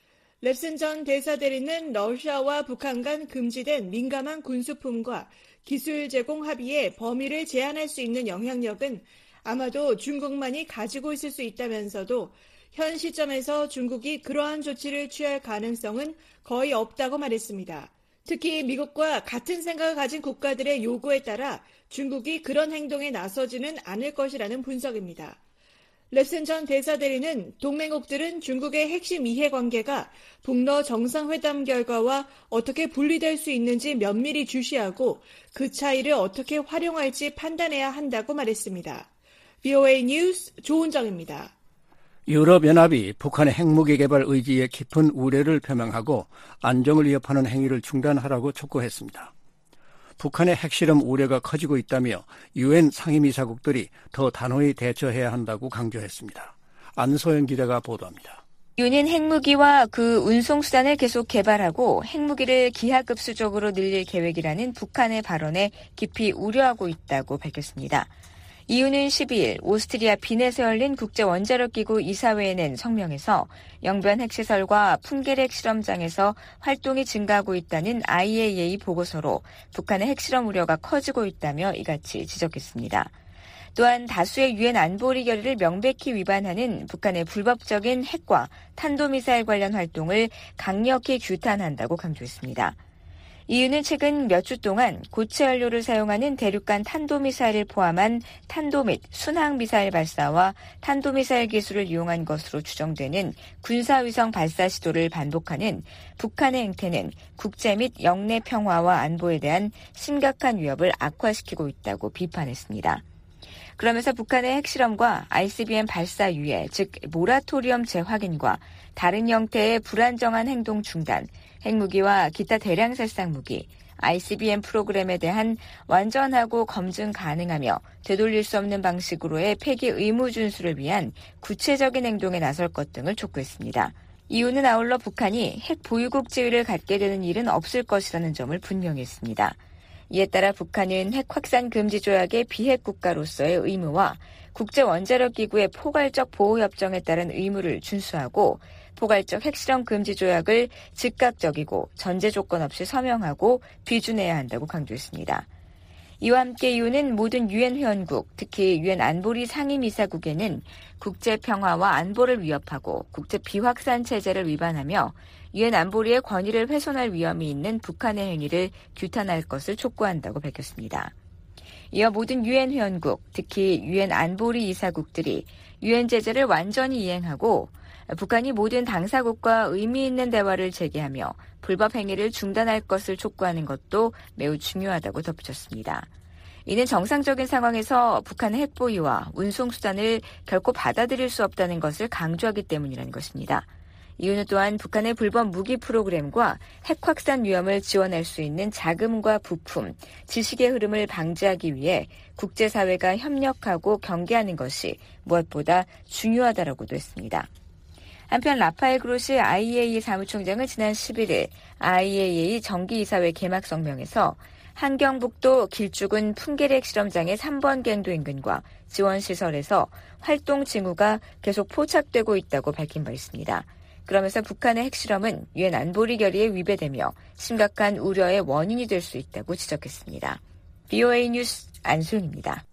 랩슨 전 대사대리는 러시아와 북한 간 금지된 민감한 군수품과 기술 제공 합의의 범위를 제한할 수 있는 영향력은 아마도 중국만이 가지고 있을 수 있다면서도 현 시점에서 중국이 그러한 조치를 취할 가능성은 거의 없다고 말했습니다. 특히 미국과 같은 생각을 가진 국가들의 요구에 따라 중국이 그런 행동에 나서지는 않을 것이라는 분석입니다. 랩슨 전 대사대리는 동맹국들은 중국의 핵심 이해관계가 북러 정상회담 결과와 어떻게 분리될 수 있는지 면밀히 주시하고 그 차이를 어떻게 활용할지 판단해야 한다고 말했습니다. 브이오에이 뉴스 조은정입니다. 유럽연합이 북한의 핵무기 개발 의지에 깊은 우려를 표명하고 안정을 위협하는 행위를 중단하라고 촉구했습니다. 북한의 핵실험 우려가 커지고 있다며 유엔 상임이사국들이 더 단호히 대처해야 한다고 강조했습니다. 안소영 기자가 보도합니다. 유엔은 핵무기와 그 운송수단을 계속 개발하고 핵무기를 기하급수적으로 늘릴 계획이라는 북한의 발언에 깊이 우려하고 있다고 밝혔습니다. 이유는 십이 일 오스트리아 빈에서 열린 국제원자력기구 이사회에 낸 성명에서 영변 핵시설과 풍계리 핵실험장에서 활동이 증가하고 있다는 아이에이이에이 보고서로 북한의 핵실험 우려가 커지고 있다며 이같이 지적했습니다. 또한 다수의 유엔 안보리 결의를 명백히 위반하는 북한의 불법적인 핵과 탄도미사일 관련 활동을 강력히 규탄한다고 강조했습니다. 이유는 최근 몇 주 동안 고체 연료를 사용하는 대륙간 탄도미사일을 포함한 탄도 및 순항미사일 발사와 탄도미사일 기술을 이용한 것으로 추정되는 군사위성 발사 시도를 반복하는 북한의 행태는 국제 및 영내 평화와 안보에 대한 심각한 위협을 악화시키고 있다고 비판했습니다. 그러면서 북한의 핵실험과 아이씨비엠 발사 유예, 즉 모라토리엄 재확인과 다른 형태의 불안정한 행동 중단, 핵무기와 기타 대량 살상 무기, 아이씨비엠 프로그램에 대한 완전하고 검증 가능하며 되돌릴 수 없는 방식으로의 폐기 의무 준수를 위한 구체적인 행동에 나설 것 등을 촉구했습니다. 이유는 아울러 북한이 핵 보유국 지위를 갖게 되는 일은 없을 것이라는 점을 분명히 했습니다. 이에 따라 북한은 핵 확산 금지 조약의 비핵 국가로서의 의무와 국제원자력기구의 포괄적 보호협정에 따른 의무를 준수하고 포괄적 핵실험 금지 조약을 즉각적이고 전제 조건 없이 서명하고 비준해야 한다고 강조했습니다. 이와 함께 이유는 모든 유엔 회원국, 특히 유엔 안보리 상임이사국에는 국제 평화와 안보를 위협하고 국제 비확산 체제를 위반하며 유엔 안보리의 권위를 훼손할 위험이 있는 북한의 행위를 규탄할 것을 촉구한다고 밝혔습니다. 이어 모든 유엔 회원국, 특히 유엔 안보리 이사국들이 유엔 제재를 완전히 이행하고 북한이 모든 당사국과 의미 있는 대화를 재개하며 불법 행위를 중단할 것을 촉구하는 것도 매우 중요하다고 덧붙였습니다. 이는 정상적인 상황에서 북한의 핵 보유와 운송 수단을 결코 받아들일 수 없다는 것을 강조하기 때문이라는 것입니다. 이유는 또한 북한의 불법 무기 프로그램과 핵 확산 위험을 지원할 수 있는 자금과 부품, 지식의 흐름을 방지하기 위해 국제사회가 협력하고 경계하는 것이 무엇보다 중요하다라고도 했습니다. 한편 라파엘 그로시 아이이에이이이 사무총장은 지난 십일일 아이이에이이이 정기이사회 개막 성명에서 한경북도 길쭉은 풍계리 핵실험장의 삼 번 갱도 인근과 지원시설에서 활동 징후가 계속 포착되고 있다고 밝힌 바 있습니다. 그러면서 북한의 핵실험은 유엔 안보리 결의에 위배되며 심각한 우려의 원인이 될 수 있다고 지적했습니다. 브이오에이 뉴스 안수영입니다.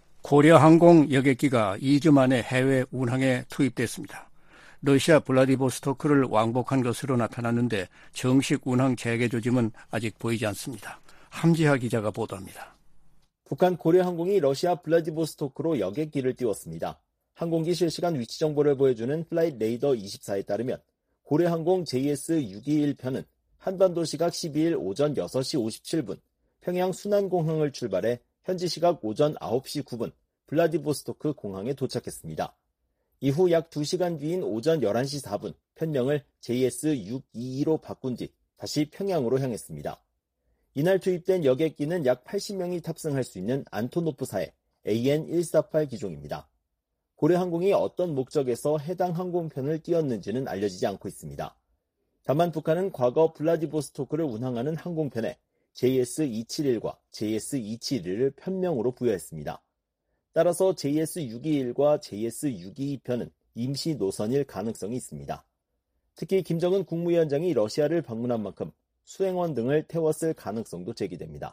고려항공 여객기가 이 주 만에 해외 운항에 투입됐습니다. 러시아 블라디보스토크를 왕복한 것으로 나타났는데 정식 운항 재개 조짐은 아직 보이지 않습니다. 함지하 기자가 보도합니다. 북한 고려항공이 러시아 블라디보스토크로 여객기를 띄웠습니다. 항공기 실시간 위치 정보를 보여주는 플라잇 레이더 이십사에 따르면 고려항공 제이에스 육이일 편은 한반도 시각 십이일 오전 여섯 시 오십칠 분 평양 순안공항을 출발해 현지 시각 오전 아홉 시 구 분 블라디보스토크 공항에 도착했습니다. 이후 약 두 시간 뒤인 오전 열한 시 사 분 편명을 제이에스 육이이로 바꾼 뒤 다시 평양으로 향했습니다. 이날 투입된 여객기는 약 팔십 명이 탑승할 수 있는 안토노프사의 에이엔 백사십팔 기종입니다. 고려항공이 어떤 목적에서 해당 항공편을 띄웠는지는 알려지지 않고 있습니다. 다만 북한은 과거 블라디보스토크를 운항하는 항공편에 제이에스 이백칠십일과 제이에스 이백칠십일을 편명으로 부여했습니다. 따라서 제이에스 육이일과 제이에스 육이이 편은 임시 노선일 가능성이 있습니다. 특히 김정은 국무위원장이 러시아를 방문한 만큼 수행원 등을 태웠을 가능성도 제기됩니다.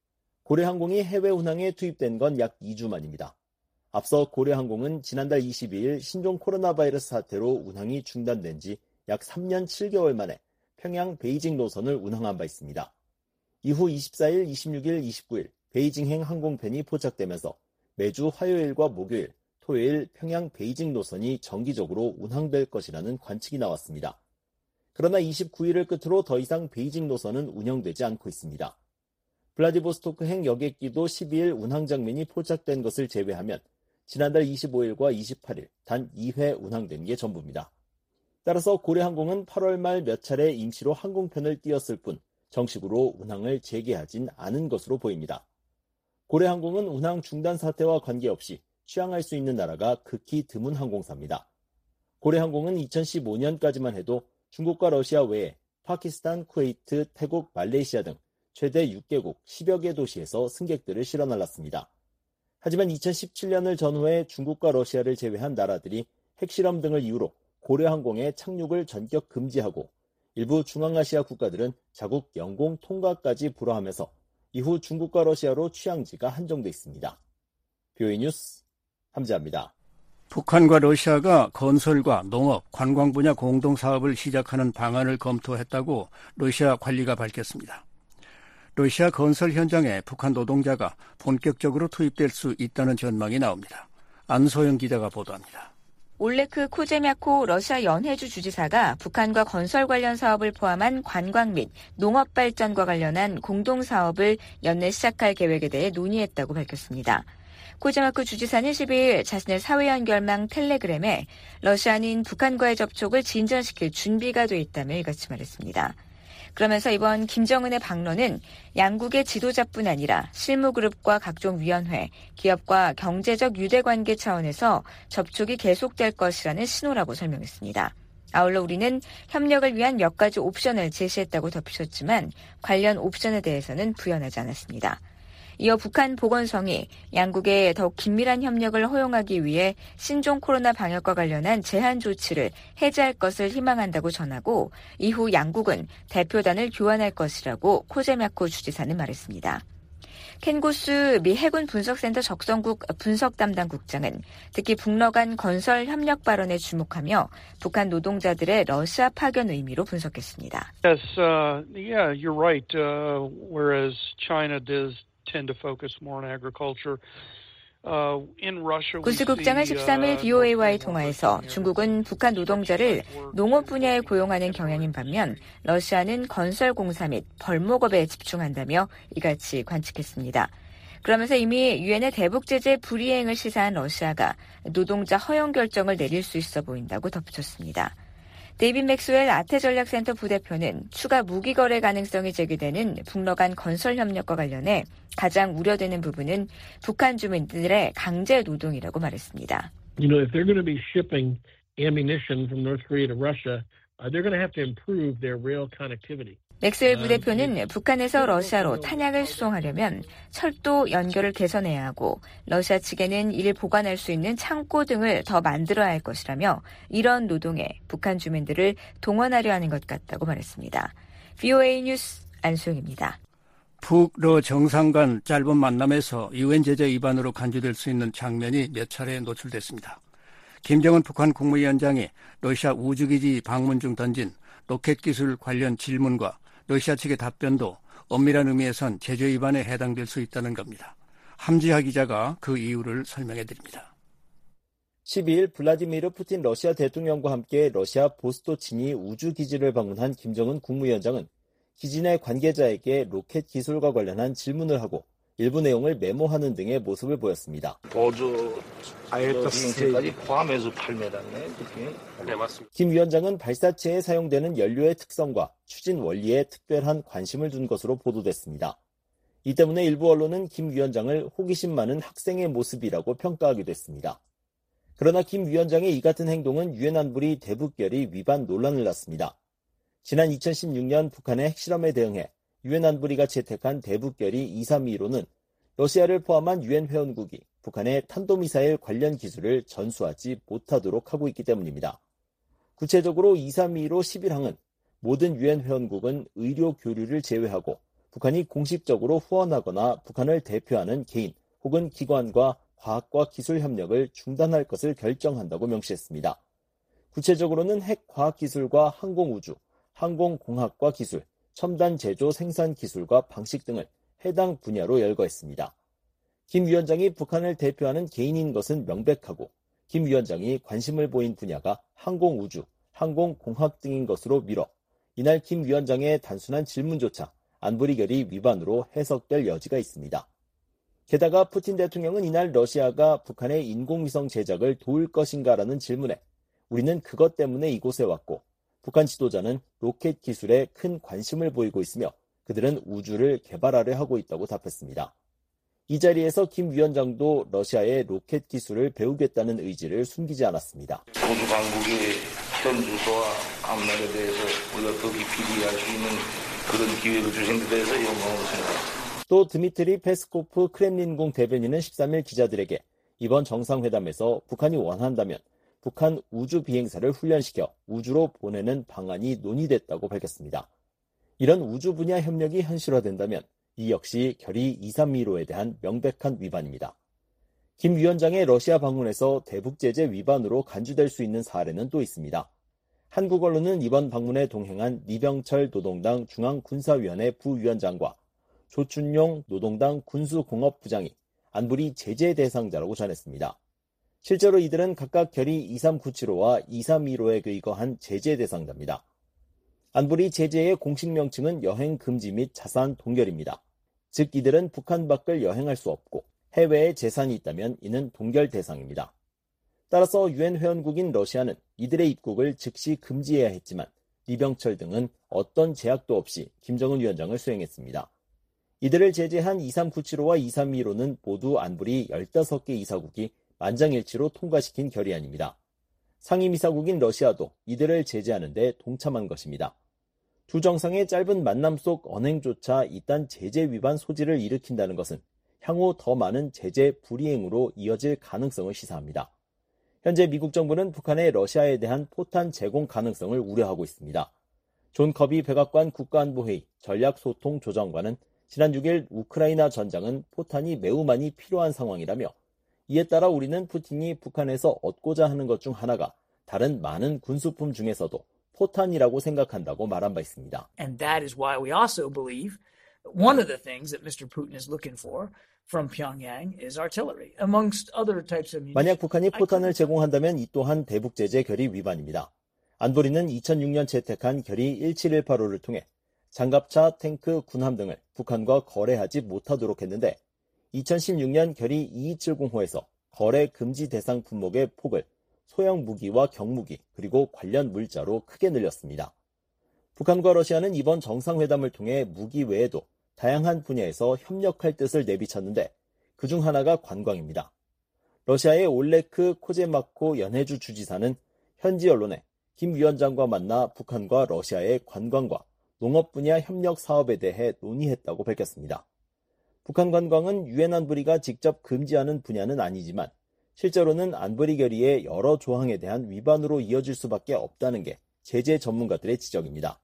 고려항공이 해외 운항에 투입된 건 약 이 주 만입니다. 앞서 고려항공은 지난달 이십이일 신종 코로나 바이러스 사태로 운항이 중단된 지 약 삼 년 칠 개월 만에 평양 베이징 노선을 운항한 바 있습니다. 이후 이십사일, 이십육일, 이십구일 베이징행 항공편이 포착되면서 매주 화요일과 목요일, 토요일 평양 베이징 노선이 정기적으로 운항될 것이라는 관측이 나왔습니다. 그러나 이십구일을 끝으로 더 이상 베이징 노선은 운영되지 않고 있습니다. 블라디보스토크행 여객기도 십이일 운항 장면이 포착된 것을 제외하면 지난달 이십오일과 이십팔일 단 이 회 운항된 게 전부입니다. 따라서 고려항공은 팔월 말 몇 차례 임시로 항공편을 띄웠을 뿐 정식으로 운항을 재개하진 않은 것으로 보입니다. 고려항공은 운항 중단 사태와 관계없이 취항할 수 있는 나라가 극히 드문 항공사입니다. 고려항공은 이천십오년까지만 해도 중국과 러시아 외에 파키스탄, 쿠웨이트, 태국, 말레이시아 등 최대 육 개국 십여 개 도시에서 승객들을 실어 날랐습니다. 하지만 이천십칠년을 전후해 중국과 러시아를 제외한 나라들이 핵실험 등을 이유로 고려항공의 착륙을 전격 금지하고 일부 중앙아시아 국가들은 자국 영공 통과까지 불허하면서 이후 중국과 러시아로 취항지가 한정돼 있습니다. 브이오에이 뉴스 함지아입니다. 북한과 러시아가 건설과 농업, 관광 분야 공동사업을 시작하는 방안을 검토했다고 러시아 관리가 밝혔습니다. 러시아 건설 현장에 북한 노동자가 본격적으로 투입될 수 있다는 전망이 나옵니다. 안소영 기자가 보도합니다. 올레크 코제미아코 러시아 연해주 주지사가 북한과 건설 관련 사업을 포함한 관광 및 농업 발전과 관련한 공동사업을 연내 시작할 계획에 대해 논의했다고 밝혔습니다. 코제마코 주지사는 십이일 자신의 사회 연결망 텔레그램에 러시아는 북한과의 접촉을 진전시킬 준비가 돼 있다며 이같이 말했습니다. 그러면서 이번 김정은의 방문은 양국의 지도자뿐 아니라 실무그룹과 각종 위원회, 기업과 경제적 유대관계 차원에서 접촉이 계속될 것이라는 신호라고 설명했습니다. 아울러 우리는 협력을 위한 몇 가지 옵션을 제시했다고 덧붙였지만 관련 옵션에 대해서는 부연하지 않았습니다. 이어 북한 보건성이 양국의 더욱 긴밀한 협력을 허용하기 위해 신종 코로나 방역과 관련한 제한 조치를 해제할 것을 희망한다고 전하고 이후 양국은 대표단을 교환할 것이라고 코제미야코 주지사는 말했습니다. 켄 고스 미 해군 분석센터 적성국 분석 담당 국장은 특히 북러 간 건설 협력 발언에 주목하며 북한 노동자들의 러시아 파견 의미로 분석했습니다. Yes, uh, yeah, you're right. Uh, whereas China does tend to focus more on agriculture. 구스 국장은 십삼일 브이오에이와의 통화에서 중국은 북한 노동자를 농업 분야에 고용하는 경향인 반면 러시아는 건설 공사 및 벌목업에 집중한다며 이같이 관측했습니다. 그러면서 이미 유엔의 대북 제재 불이행을 시사한 러시아가 노동자 허용 결정을 내릴 수 있어 보인다고 덧붙였습니다. 데이빗 맥스웰 아태전략센터 부대표는 추가 무기 거래 가능성이 제기되는 북러 간 건설 협력과 관련해 가장 우려되는 부분은 북한 주민들의 강제 노동이라고 말했습니다. You know, if they're going to be shipping ammunition from North Korea to Russia, uh, they're going to have to improve their rail connectivity. 맥스웰 부대표는 북한에서 러시아로 탄약을 수송하려면 철도 연결을 개선해야 하고 러시아 측에는 이를 보관할 수 있는 창고 등을 더 만들어야 할 것이라며 이런 노동에 북한 주민들을 동원하려 하는 것 같다고 말했습니다. 브이오에이 뉴스 안소영입니다. 북러 정상 간 짧은 만남에서 유엔 제재 위반으로 간주될 수 있는 장면이 몇 차례 노출됐습니다. 김정은 북한 국무위원장이 러시아 우주기지 방문 중 던진 로켓 기술 관련 질문과 러시아 측의 답변도 엄밀한 의미에선 제재 위반에 해당될 수 있다는 겁니다. 함지하 기자가 그 이유를 설명해드립니다. 십이일 블라디미르 푸틴 러시아 대통령과 함께 러시아 보스토치니 우주기지를 방문한 김정은 국무위원장은 기지 내 관계자에게 로켓 기술과 관련한 질문을 하고 일부 내용을 메모하는 등의 모습을 보였습니다. 보조 비행체까지 포함해서 팔 미터네. 네, 맞습니다. 김 위원장은 발사체에 사용되는 연료의 특성과 추진 원리에 특별한 관심을 둔 것으로 보도됐습니다. 이 때문에 일부 언론은 김 위원장을 호기심 많은 학생의 모습이라고 평가하기도 했습니다. 그러나 김 위원장의 이 같은 행동은 유엔 안보리 대북결의 위반 논란을 낳습니다. 지난 이천십육년 북한의 핵실험에 대응해 유엔 안보리가 채택한 대북결의 이삼이로는 러시아를 포함한 유엔 회원국이 북한의 탄도미사일 관련 기술을 전수하지 못하도록 하고 있기 때문입니다. 구체적으로 이삼이로 십일항은 모든 유엔 회원국은 의료 교류를 제외하고 북한이 공식적으로 후원하거나 북한을 대표하는 개인 혹은 기관과 과학과 기술 협력을 중단할 것을 결정한다고 명시했습니다. 구체적으로는 핵과학기술과 항공우주, 항공공학과 기술, 첨단 제조 생산 기술과 방식 등을 해당 분야로 열거했습니다. 김 위원장이 북한을 대표하는 개인인 것은 명백하고 김 위원장이 관심을 보인 분야가 항공우주, 항공공학 등인 것으로 미뤄 이날 김 위원장의 단순한 질문조차 안보리 결의 위반으로 해석될 여지가 있습니다. 게다가 푸틴 대통령은 이날 러시아가 북한의 인공위성 제작을 도울 것인가라는 질문에 우리는 그것 때문에 이곳에 왔고 북한 지도자는 로켓 기술에 큰 관심을 보이고 있으며 그들은 우주를 개발하려 하고 있다고 답했습니다. 이 자리에서 김 위원장도 러시아의 로켓 기술을 배우겠다는 의지를 숨기지 않았습니다. 보수 강국의 현 주소와 앞날에 대해서 우리가 더 깊이 이해할 수 있는 그런 기회를 주신 데 대해서 영광으로 생각합니다. 또 드미트리 페스코프 크렘린궁 대변인은 십삼일 기자들에게 이번 정상회담에서 북한이 원한다면 북한 우주 비행사를 훈련시켜 우주로 보내는 방안이 논의됐다고 밝혔습니다. 이런 우주 분야 협력이 현실화된다면 이 역시 결의 이삼이로에 대한 명백한 위반입니다. 김 위원장의 러시아 방문에서 대북 제재 위반으로 간주될 수 있는 사례는 또 있습니다. 한국 언론은 이번 방문에 동행한 리병철 노동당 중앙군사위원회 부위원장과 조춘용 노동당 군수공업부장이 안보리 제재 대상자라고 전했습니다. 실제로 이들은 각각 결의 이삼구칠호와 이삼일호에 의거한 제재 대상자입니다. 안보리 제재의 공식 명칭은 여행 금지 및 자산 동결입니다. 즉 이들은 북한 밖을 여행할 수 없고 해외에 재산이 있다면 이는 동결 대상입니다. 따라서 유엔 회원국인 러시아는 이들의 입국을 즉시 금지해야 했지만 리병철 등은 어떤 제약도 없이 김정은 위원장을 수행했습니다. 이들을 제재한 이삼구칠호와 이삼이일호는 모두 안보리 열다섯 개 이사국이 만장일치로 통과시킨 결의안입니다. 상임이사국인 러시아도 이들을 제재하는 데 동참한 것입니다. 두 정상의 짧은 만남 속 언행조차 이딴 제재 위반 소지를 일으킨다는 것은 향후 더 많은 제재 불이행으로 이어질 가능성을 시사합니다. 현재 미국 정부는 북한의 러시아에 대한 포탄 제공 가능성을 우려하고 있습니다. 존 커비 백악관 국가안보회의 전략소통조정관은 지난 육일 우크라이나 전장은 포탄이 매우 많이 필요한 상황이라며 이에 따라 우리는 푸틴이 북한에서 얻고자 하는 것 중 하나가 다른 많은 군수품 중에서도 포탄이라고 생각한다고 말한 바 있습니다. And that is why we also believe one of the things that Mister Putin is looking for from Pyongyang is artillery, amongst other types of munitions. 만약 북한이 포탄을 제공한다면 이 또한 대북제재 결의 위반입니다. 안보리는 이천육년 채택한 결의 일칠일팔호를 통해 장갑차, 탱크, 군함 등을 북한과 거래하지 못하도록 했는데 이천십육년 결의 이이칠공호에서 거래 금지 대상 품목의 폭을 소형 무기와 경무기 그리고 관련 물자로 크게 늘렸습니다. 북한과 러시아는 이번 정상회담을 통해 무기 외에도 다양한 분야에서 협력할 뜻을 내비쳤는데 그중 하나가 관광입니다. 러시아의 올레크 코제마코 연해주 주지사는 현지 언론에 김 위원장과 만나 북한과 러시아의 관광과 농업 분야 협력 사업에 대해 논의했다고 밝혔습니다. 북한 관광은 유엔 안보리가 직접 금지하는 분야는 아니지만 실제로는 안보리 결의의 여러 조항에 대한 위반으로 이어질 수밖에 없다는 게 제재 전문가들의 지적입니다.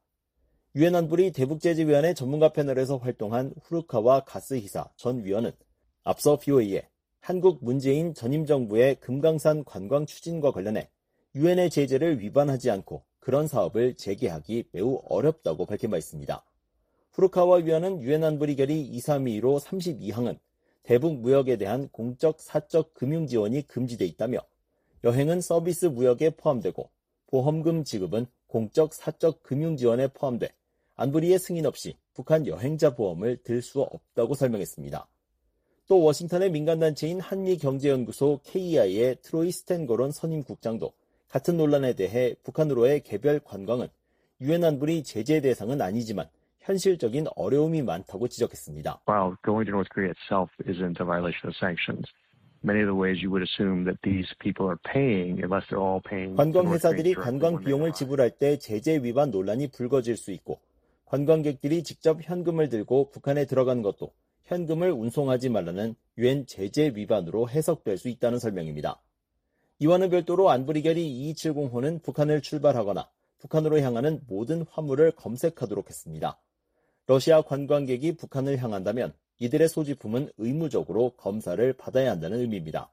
유엔 안보리 대북제재위원회 전문가 패널에서 활동한 후르카와 가스히사 전 위원은 앞서 브이오에이에 한국 문재인 전임 정부의 금강산 관광 추진과 관련해 유엔의 제재를 위반하지 않고 그런 사업을 재개하기 매우 어렵다고 밝힌 바 있습니다. 후르카와 위원은 유엔 안보리 결의 이삼이일호 삼십이항은 대북 무역에 대한 공적 사적 금융 지원이 금지돼 있다며 여행은 서비스 무역에 포함되고 보험금 지급은 공적 사적 금융 지원에 포함돼 안보리의 승인 없이 북한 여행자 보험을 들 수 없다고 설명했습니다. 또 워싱턴의 민간단체인 한미경제연구소 케이이아이의 트로이 스탠거론 선임국장도 같은 논란에 대해 북한으로의 개별 관광은 유엔 안보리 제재 대상은 아니지만 현실적인 어려움이 많다고 지적했습니다. While going to North Korea itself isn't a violation of sanctions, many of the ways you would assume that these people are paying, unless they're all paying. 관광 회사들이 관광 비용을 지불할 때 제재 위반 논란이 불거질 수 있고, 관광객들이 직접 현금을 들고 북한에 들어간 것도 현금을 운송하지 말라는 유엔 제재 위반으로 해석될 수 있다는 설명입니다. 이와는 별도로 안보리 결의 이이칠공호는 북한을 출발하거나 북한으로 향하는 모든 화물을 검색하도록 했습니다. 러시아 관광객이 북한을 향한다면 이들의 소지품은 의무적으로 검사를 받아야 한다는 의미입니다.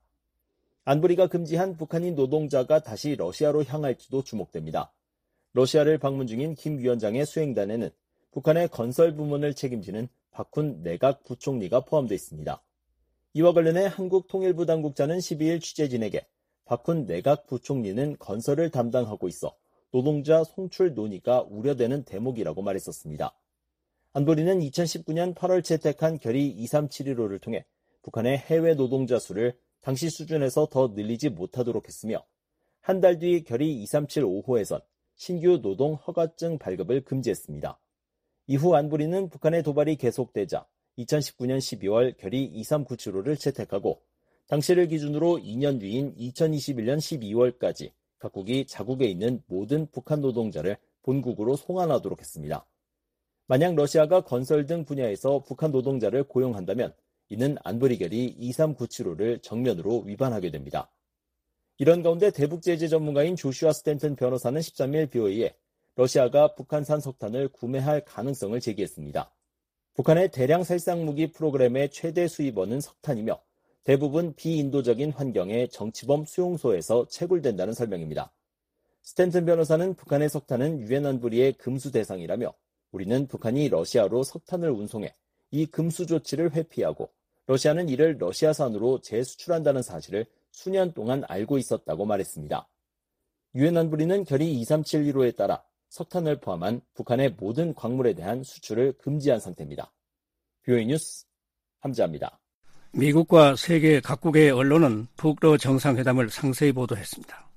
안보리가 금지한 북한인 노동자가 다시 러시아로 향할지도 주목됩니다. 러시아를 방문 중인 김 위원장의 수행단에는 북한의 건설 부문을 책임지는 박훈 내각 부총리가 포함되어 있습니다. 이와 관련해 한국통일부 당국자는 십이일 취재진에게 박훈 내각 부총리는 건설을 담당하고 있어 노동자 송출 논의가 우려되는 대목이라고 말했었습니다. 안보리는 이천십구년 팔월 채택한 결의 이삼칠일호를 통해 북한의 해외 노동자 수를 당시 수준에서 더 늘리지 못하도록 했으며 한 달 뒤 결의 이삼칠오호에선 신규 노동 허가증 발급을 금지했습니다. 이후 안보리는 북한의 도발이 계속되자 이천십구년 십이월 결의 이삼구칠호를 채택하고 당시를 기준으로 이 년 뒤인 이천이십일년 십이월까지 각국이 자국에 있는 모든 북한 노동자를 본국으로 송환하도록 했습니다. 만약 러시아가 건설 등 분야에서 북한 노동자를 고용한다면 이는 안보리 결의 이삼구칠호를 정면으로 위반하게 됩니다. 이런 가운데 대북제재 전문가인 조슈아 스탠튼 변호사는 십삼일 브이오에이에 러시아가 북한산 석탄을 구매할 가능성을 제기했습니다. 북한의 대량 살상무기 프로그램의 최대 수입원은 석탄이며 대부분 비인도적인 환경의 정치범 수용소에서 채굴된다는 설명입니다. 스탠튼 변호사는 북한의 석탄은 유엔 안보리의 금수 대상이라며 우리는 북한이 러시아로 석탄을 운송해 이 금수 조치를 회피하고 러시아는 이를 러시아산으로 재수출한다는 사실을 수년 동안 알고 있었다고 말했습니다. 유엔 안보리는 결의 이삼칠일호에 따라 석탄을 포함한 북한의 모든 광물에 대한 수출을 금지한 상태입니다. 브이오에이 뉴스 함자입니다. 미국과 세계 각국의 언론은 북러 정상회담을 상세히 보도했습니다.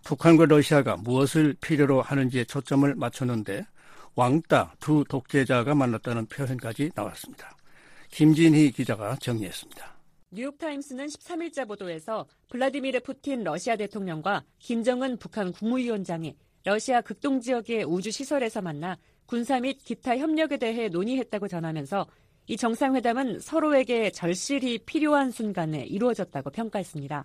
북한과 러시아가 무엇을 필요로 하는지에 초점을 맞췄는데 왕따 두 독재자가 만났다는 표현까지 나왔습니다. 김진희 기자가 정리했습니다. 뉴욕타임스는 십삼 일자 보도에서 블라디미르 푸틴 러시아 대통령과 김정은 북한 국무위원장이 러시아 극동 지역의 우주시설에서 만나 군사 및 기타 협력에 대해 논의했다고 전하면서 이 정상회담은 서로에게 절실히 필요한 순간에 이루어졌다고 평가했습니다.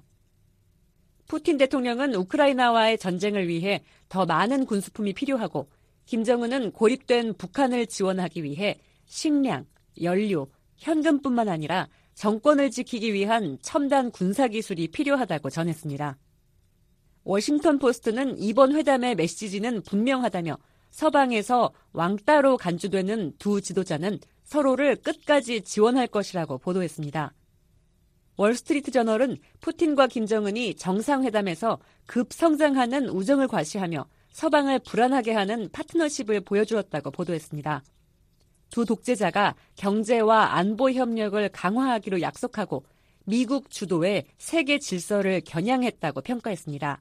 푸틴 대통령은 우크라이나와의 전쟁을 위해 더 많은 군수품이 필요하고 김정은은 고립된 북한을 지원하기 위해 식량, 연료, 현금뿐만 아니라 정권을 지키기 위한 첨단 군사기술이 필요하다고 전했습니다. 워싱턴 포스트는 이번 회담의 메시지는 분명하다며 서방에서 왕따로 간주되는 두 지도자는 서로를 끝까지 지원할 것이라고 보도했습니다. 월스트리트 저널은 푸틴과 김정은이 정상회담에서 급성장하는 우정을 과시하며 서방을 불안하게 하는 파트너십을 보여주었다고 보도했습니다. 두 독재자가 경제와 안보 협력을 강화하기로 약속하고 미국 주도의 세계 질서를 겨냥했다고 평가했습니다.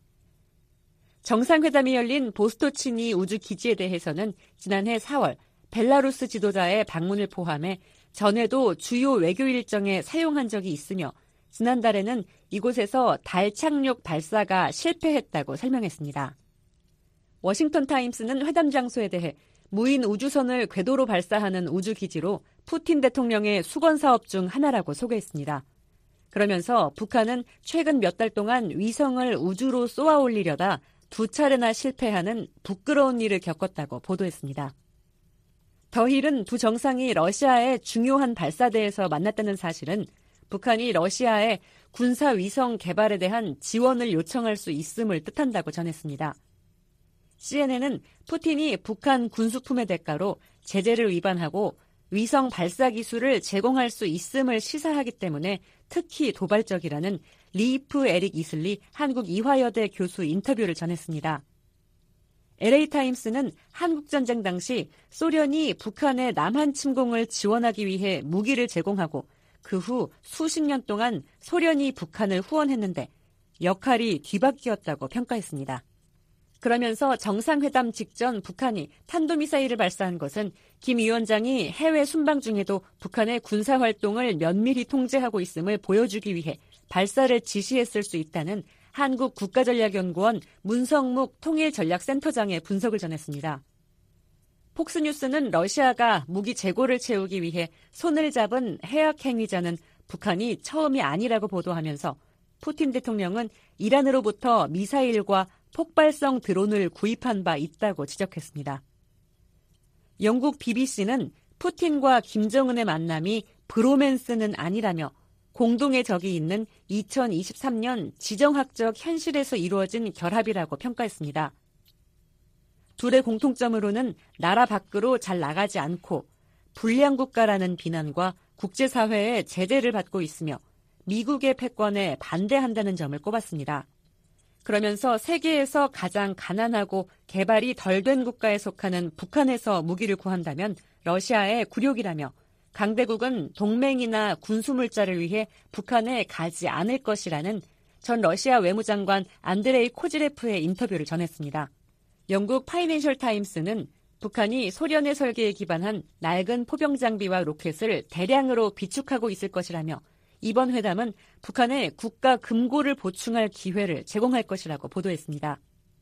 정상회담이 열린 보스토치니 우주기지에 대해서는 지난해 사월 벨라루스 지도자의 방문을 포함해 전에도 주요 외교 일정에 사용한 적이 있으며 지난달에는 이곳에서 달 착륙 발사가 실패했다고 설명했습니다. 워싱턴 타임스는 회담 장소에 대해 무인 우주선을 궤도로 발사하는 우주기지로 푸틴 대통령의 수건 사업 중 하나라고 소개했습니다. 그러면서 북한은 최근 몇 달 동안 위성을 우주로 쏘아 올리려다 두 차례나 실패하는 부끄러운 일을 겪었다고 보도했습니다. 더힐은 두 정상이 러시아의 중요한 발사대에서 만났다는 사실은 북한이 러시아의 군사 위성 개발에 대한 지원을 요청할 수 있음을 뜻한다고 전했습니다. 씨엔엔은 푸틴이 북한 군수품의 대가로 제재를 위반하고 위성 발사 기술을 제공할 수 있음을 시사하기 때문에 특히 도발적이라는 리이프 에릭 이슬리 한국 이화여대 교수 인터뷰를 전했습니다. 엘에이타임스는 한국전쟁 당시 소련이 북한의 남한 침공을 지원하기 위해 무기를 제공하고 그 후 수십 년 동안 소련이 북한을 후원했는데 역할이 뒤바뀌었다고 평가했습니다. 그러면서 정상회담 직전 북한이 탄도미사일을 발사한 것은 김 위원장이 해외 순방 중에도 북한의 군사활동을 면밀히 통제하고 있음을 보여주기 위해 발사를 지시했을 수 있다는 한국 국가전략연구원 문성묵 통일전략센터장의 분석을 전했습니다. 폭스뉴스는 러시아가 무기 재고를 채우기 위해 손을 잡은 해악 행위자는 북한이 처음이 아니라고 보도하면서 푸틴 대통령은 이란으로부터 미사일과 폭발성 드론을 구입한 바 있다고 지적했습니다. 영국 비비씨는 푸틴과 김정은의 만남이 브로맨스는 아니라며 공동의 적이 있는 이천이십삼 년 지정학적 현실에서 이루어진 결합이라고 평가했습니다. 둘의 공통점으로는 나라 밖으로 잘 나가지 않고 불량 국가라는 비난과 국제사회의 제재를 받고 있으며 미국의 패권에 반대한다는 점을 꼽았습니다. 그러면서 세계에서 가장 가난하고 개발이 덜 된 국가에 속하는 북한에서 무기를 구한다면 러시아의 굴욕이라며 강대국은 동맹이나 군수물자를 위해 북한에 가지 않을 것이라는 전 러시아 외무장관 안드레이 코지레프의 인터뷰를 전했습니다. 영국 파이낸셜 타임스는 북한이 소련의 설계에 기반한 낡은 포병 장비와 로켓을 대량으로 비축하고 있을 것이라며 이번 회담은 북한의 국가 금고를 보충할 기회를 제공할 것이라고 보도했습니다.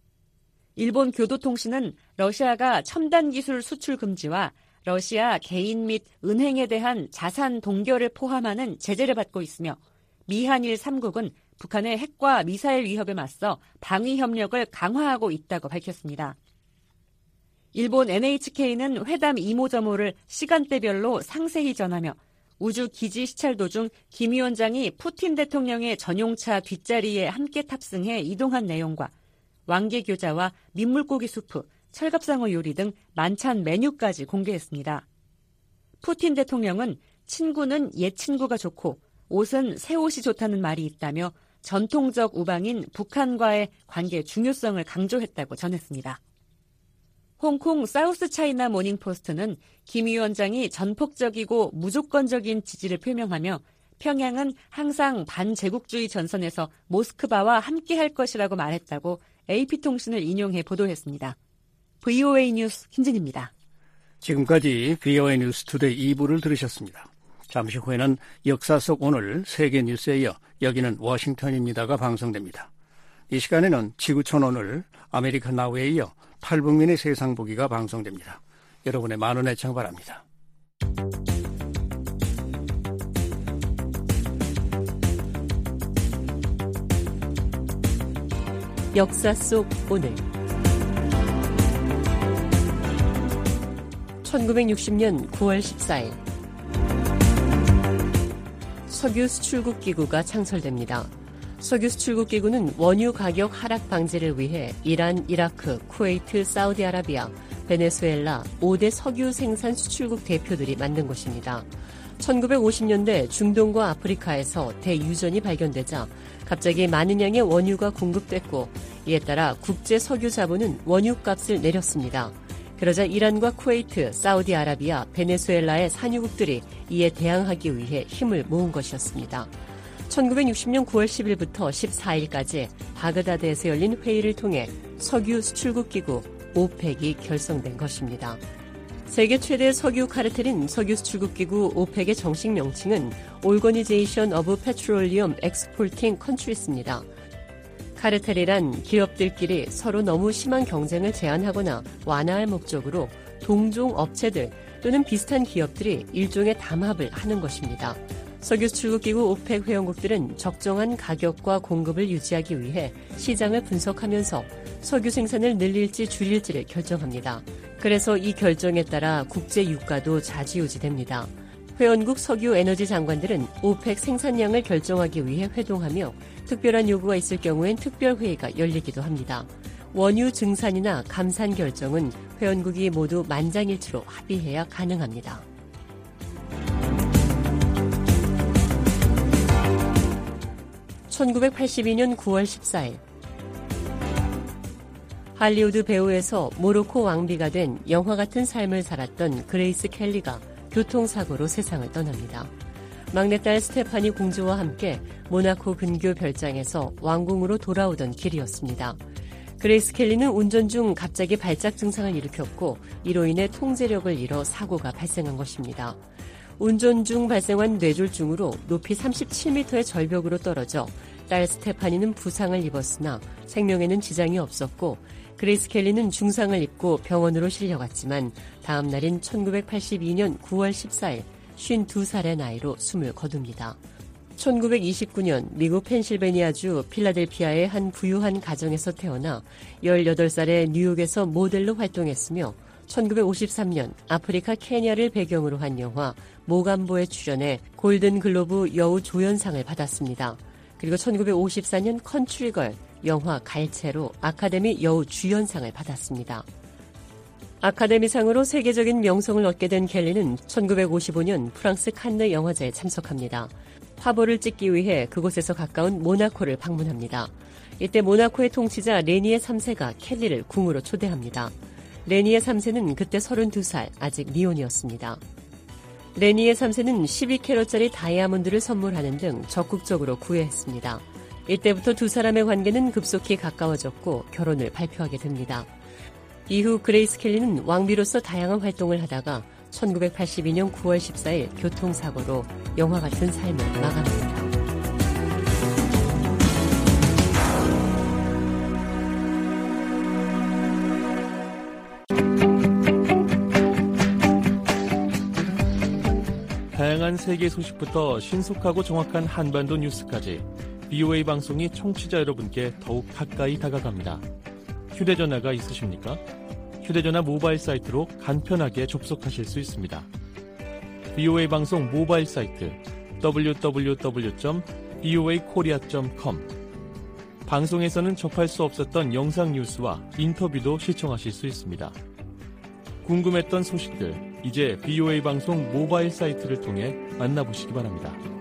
일본 교도통신은 러시아가 첨단 기술 수출 금지와 러시아 개인 및 은행에 대한 자산 동결을 포함하는 제재를 받고 있으며 미한일 삼 국은 북한의 핵과 미사일 위협에 맞서 방위 협력을 강화하고 있다고 밝혔습니다. 일본 엔에이치케이는 회담 이모저모를 시간대별로 상세히 전하며 우주 기지 시찰 도중 김 위원장이 푸틴 대통령의 전용차 뒷자리에 함께 탑승해 이동한 내용과 왕개 교자와 민물고기 수프, 철갑상어 요리 등 만찬 메뉴까지 공개했습니다. 푸틴 대통령은 친구는 옛 친구가 좋고 옷은 새 옷이 좋다는 말이 있다며 전통적 우방인 북한과의 관계의 중요성을 강조했다고 전했습니다. 홍콩 사우스 차이나 모닝포스트는 김 위원장이 전폭적이고 무조건적인 지지를 표명하며 평양은 항상 반제국주의 전선에서 모스크바와 함께할 것이라고 말했다고 에이피통신을 인용해 보도했습니다. 브이오에이 뉴스 김진입니다. 지금까지 브이오에이 뉴스 투데이 이 부를 들으셨습니다. 잠시 후에는 역사 속 오늘 세계 뉴스에 이어 여기는 워싱턴입니다가 방송됩니다. 이 시간에는 지구촌 오늘 아메리칸 나우에 이어 탈북민의 세상 보기가 방송됩니다. 여러분의 많은 애청 바랍니다. 역사 속 오늘 천구백육십 년 구월 십사일 석유 수출국 기구가 창설됩니다. 석유 수출국 기구는 원유 가격 하락 방지를 위해 이란, 이라크, 쿠웨이트, 사우디아라비아, 베네수엘라 오 대 석유 생산 수출국 대표들이 만든 것입니다. 천구백오십 년대 중동과 아프리카에서 대유전이 발견되자 갑자기 많은 양의 원유가 공급됐고 이에 따라 국제 석유 자본은 원유값을 내렸습니다. 그러자 이란과 쿠웨이트, 사우디아라비아, 베네수엘라의 산유국들이 이에 대항하기 위해 힘을 모은 것이었습니다. 천구백육십 년 구월 십일부터 십사일까지 바그다드에서 열린 회의를 통해 석유 수출국 기구 오펙이 결성된 것입니다. 세계 최대 석유 카르텔인 석유 수출국 기구 오펙의 정식 명칭은 Organization of Petroleum Exporting Countries입니다. 카르텔이란 기업들끼리 서로 너무 심한 경쟁을 제한하거나 완화할 목적으로 동종 업체들 또는 비슷한 기업들이 일종의 담합을 하는 것입니다. 석유 수출국 기구 오펙 회원국들은 적정한 가격과 공급을 유지하기 위해 시장을 분석하면서 석유 생산을 늘릴지 줄일지를 결정합니다. 그래서 이 결정에 따라 국제 유가도 좌지우지됩니다. 회원국 석유 에너지 장관들은 오펙 생산량을 결정하기 위해 회동하며 특별한 요구가 있을 경우엔 특별회의가 열리기도 합니다. 원유 증산이나 감산 결정은 회원국이 모두 만장일치로 합의해야 가능합니다. 천구백팔십이 년 구월 십사일 할리우드 배우에서 모로코 왕비가 된 영화 같은 삶을 살았던 그레이스 켈리가 교통사고로 세상을 떠납니다. 막내딸 스테파니 공주와 함께 모나코 근교 별장에서 왕궁으로 돌아오던 길이었습니다. 그레이스 켈리는 운전 중 갑자기 발작 증상을 일으켰고 이로 인해 통제력을 잃어 사고가 발생한 것입니다. 운전 중 발생한 뇌졸중으로 높이 삼십칠 미터의 절벽으로 떨어져 딸 스테파니는 부상을 입었으나 생명에는 지장이 없었고 그레이스 켈리는 중상을 입고 병원으로 실려갔지만 다음 날인 천구백팔십이 년 구월 십사일 쉰두 살의 나이로 숨을 거둡니다. 천구백이십구 년 미국 펜실베니아주 필라델피아의 한 부유한 가정에서 태어나 열여덟 살에 뉴욕에서 모델로 활동했으며 천구백오십삼 년 아프리카 케냐를 배경으로 한 영화 모감보에 출연해 골든글로브 여우 조연상을 받았습니다. 그리고 천구백오십사 년 컨트리걸 영화 갈채로 아카데미 여우 주연상을 받았습니다. 아카데미상으로 세계적인 명성을 얻게 된 켈리는 천구백오십오 년 프랑스 칸느 영화제에 참석합니다. 화보를 찍기 위해 그곳에서 가까운 모나코를 방문합니다. 이때 모나코의 통치자 레니의 삼 세가 켈리를 궁으로 초대합니다. 레니의 삼 세는 그때 서른두 살, 아직 미혼이었습니다. 레니의 삼 세는 십이 캐럿짜리 다이아몬드를 선물하는 등 적극적으로 구애했습니다. 이때부터 두 사람의 관계는 급속히 가까워졌고 결혼을 발표하게 됩니다. 이후 그레이스 켈리는 왕비로서 다양한 활동을 하다가 천구백팔십이 년 구월 십사일 교통사고로 영화 같은 삶을 마감합니다. 다양한 세계 소식부터 신속하고 정확한 한반도 뉴스까지 브이오에이 방송이 청취자 여러분께 더욱 가까이 다가갑니다. 휴대전화가 있으십니까? 휴대전화 모바일 사이트로 간편하게 접속하실 수 있습니다. 브이오에이 방송 모바일 사이트 더블유 더블유 더블유 점 브이오에이 코리아 점 컴 방송에서는 접할 수 없었던 영상 뉴스와 인터뷰도 시청하실 수 있습니다. 궁금했던 소식들, 이제 브이오에이 방송 모바일 사이트를 통해 만나보시기 바랍니다.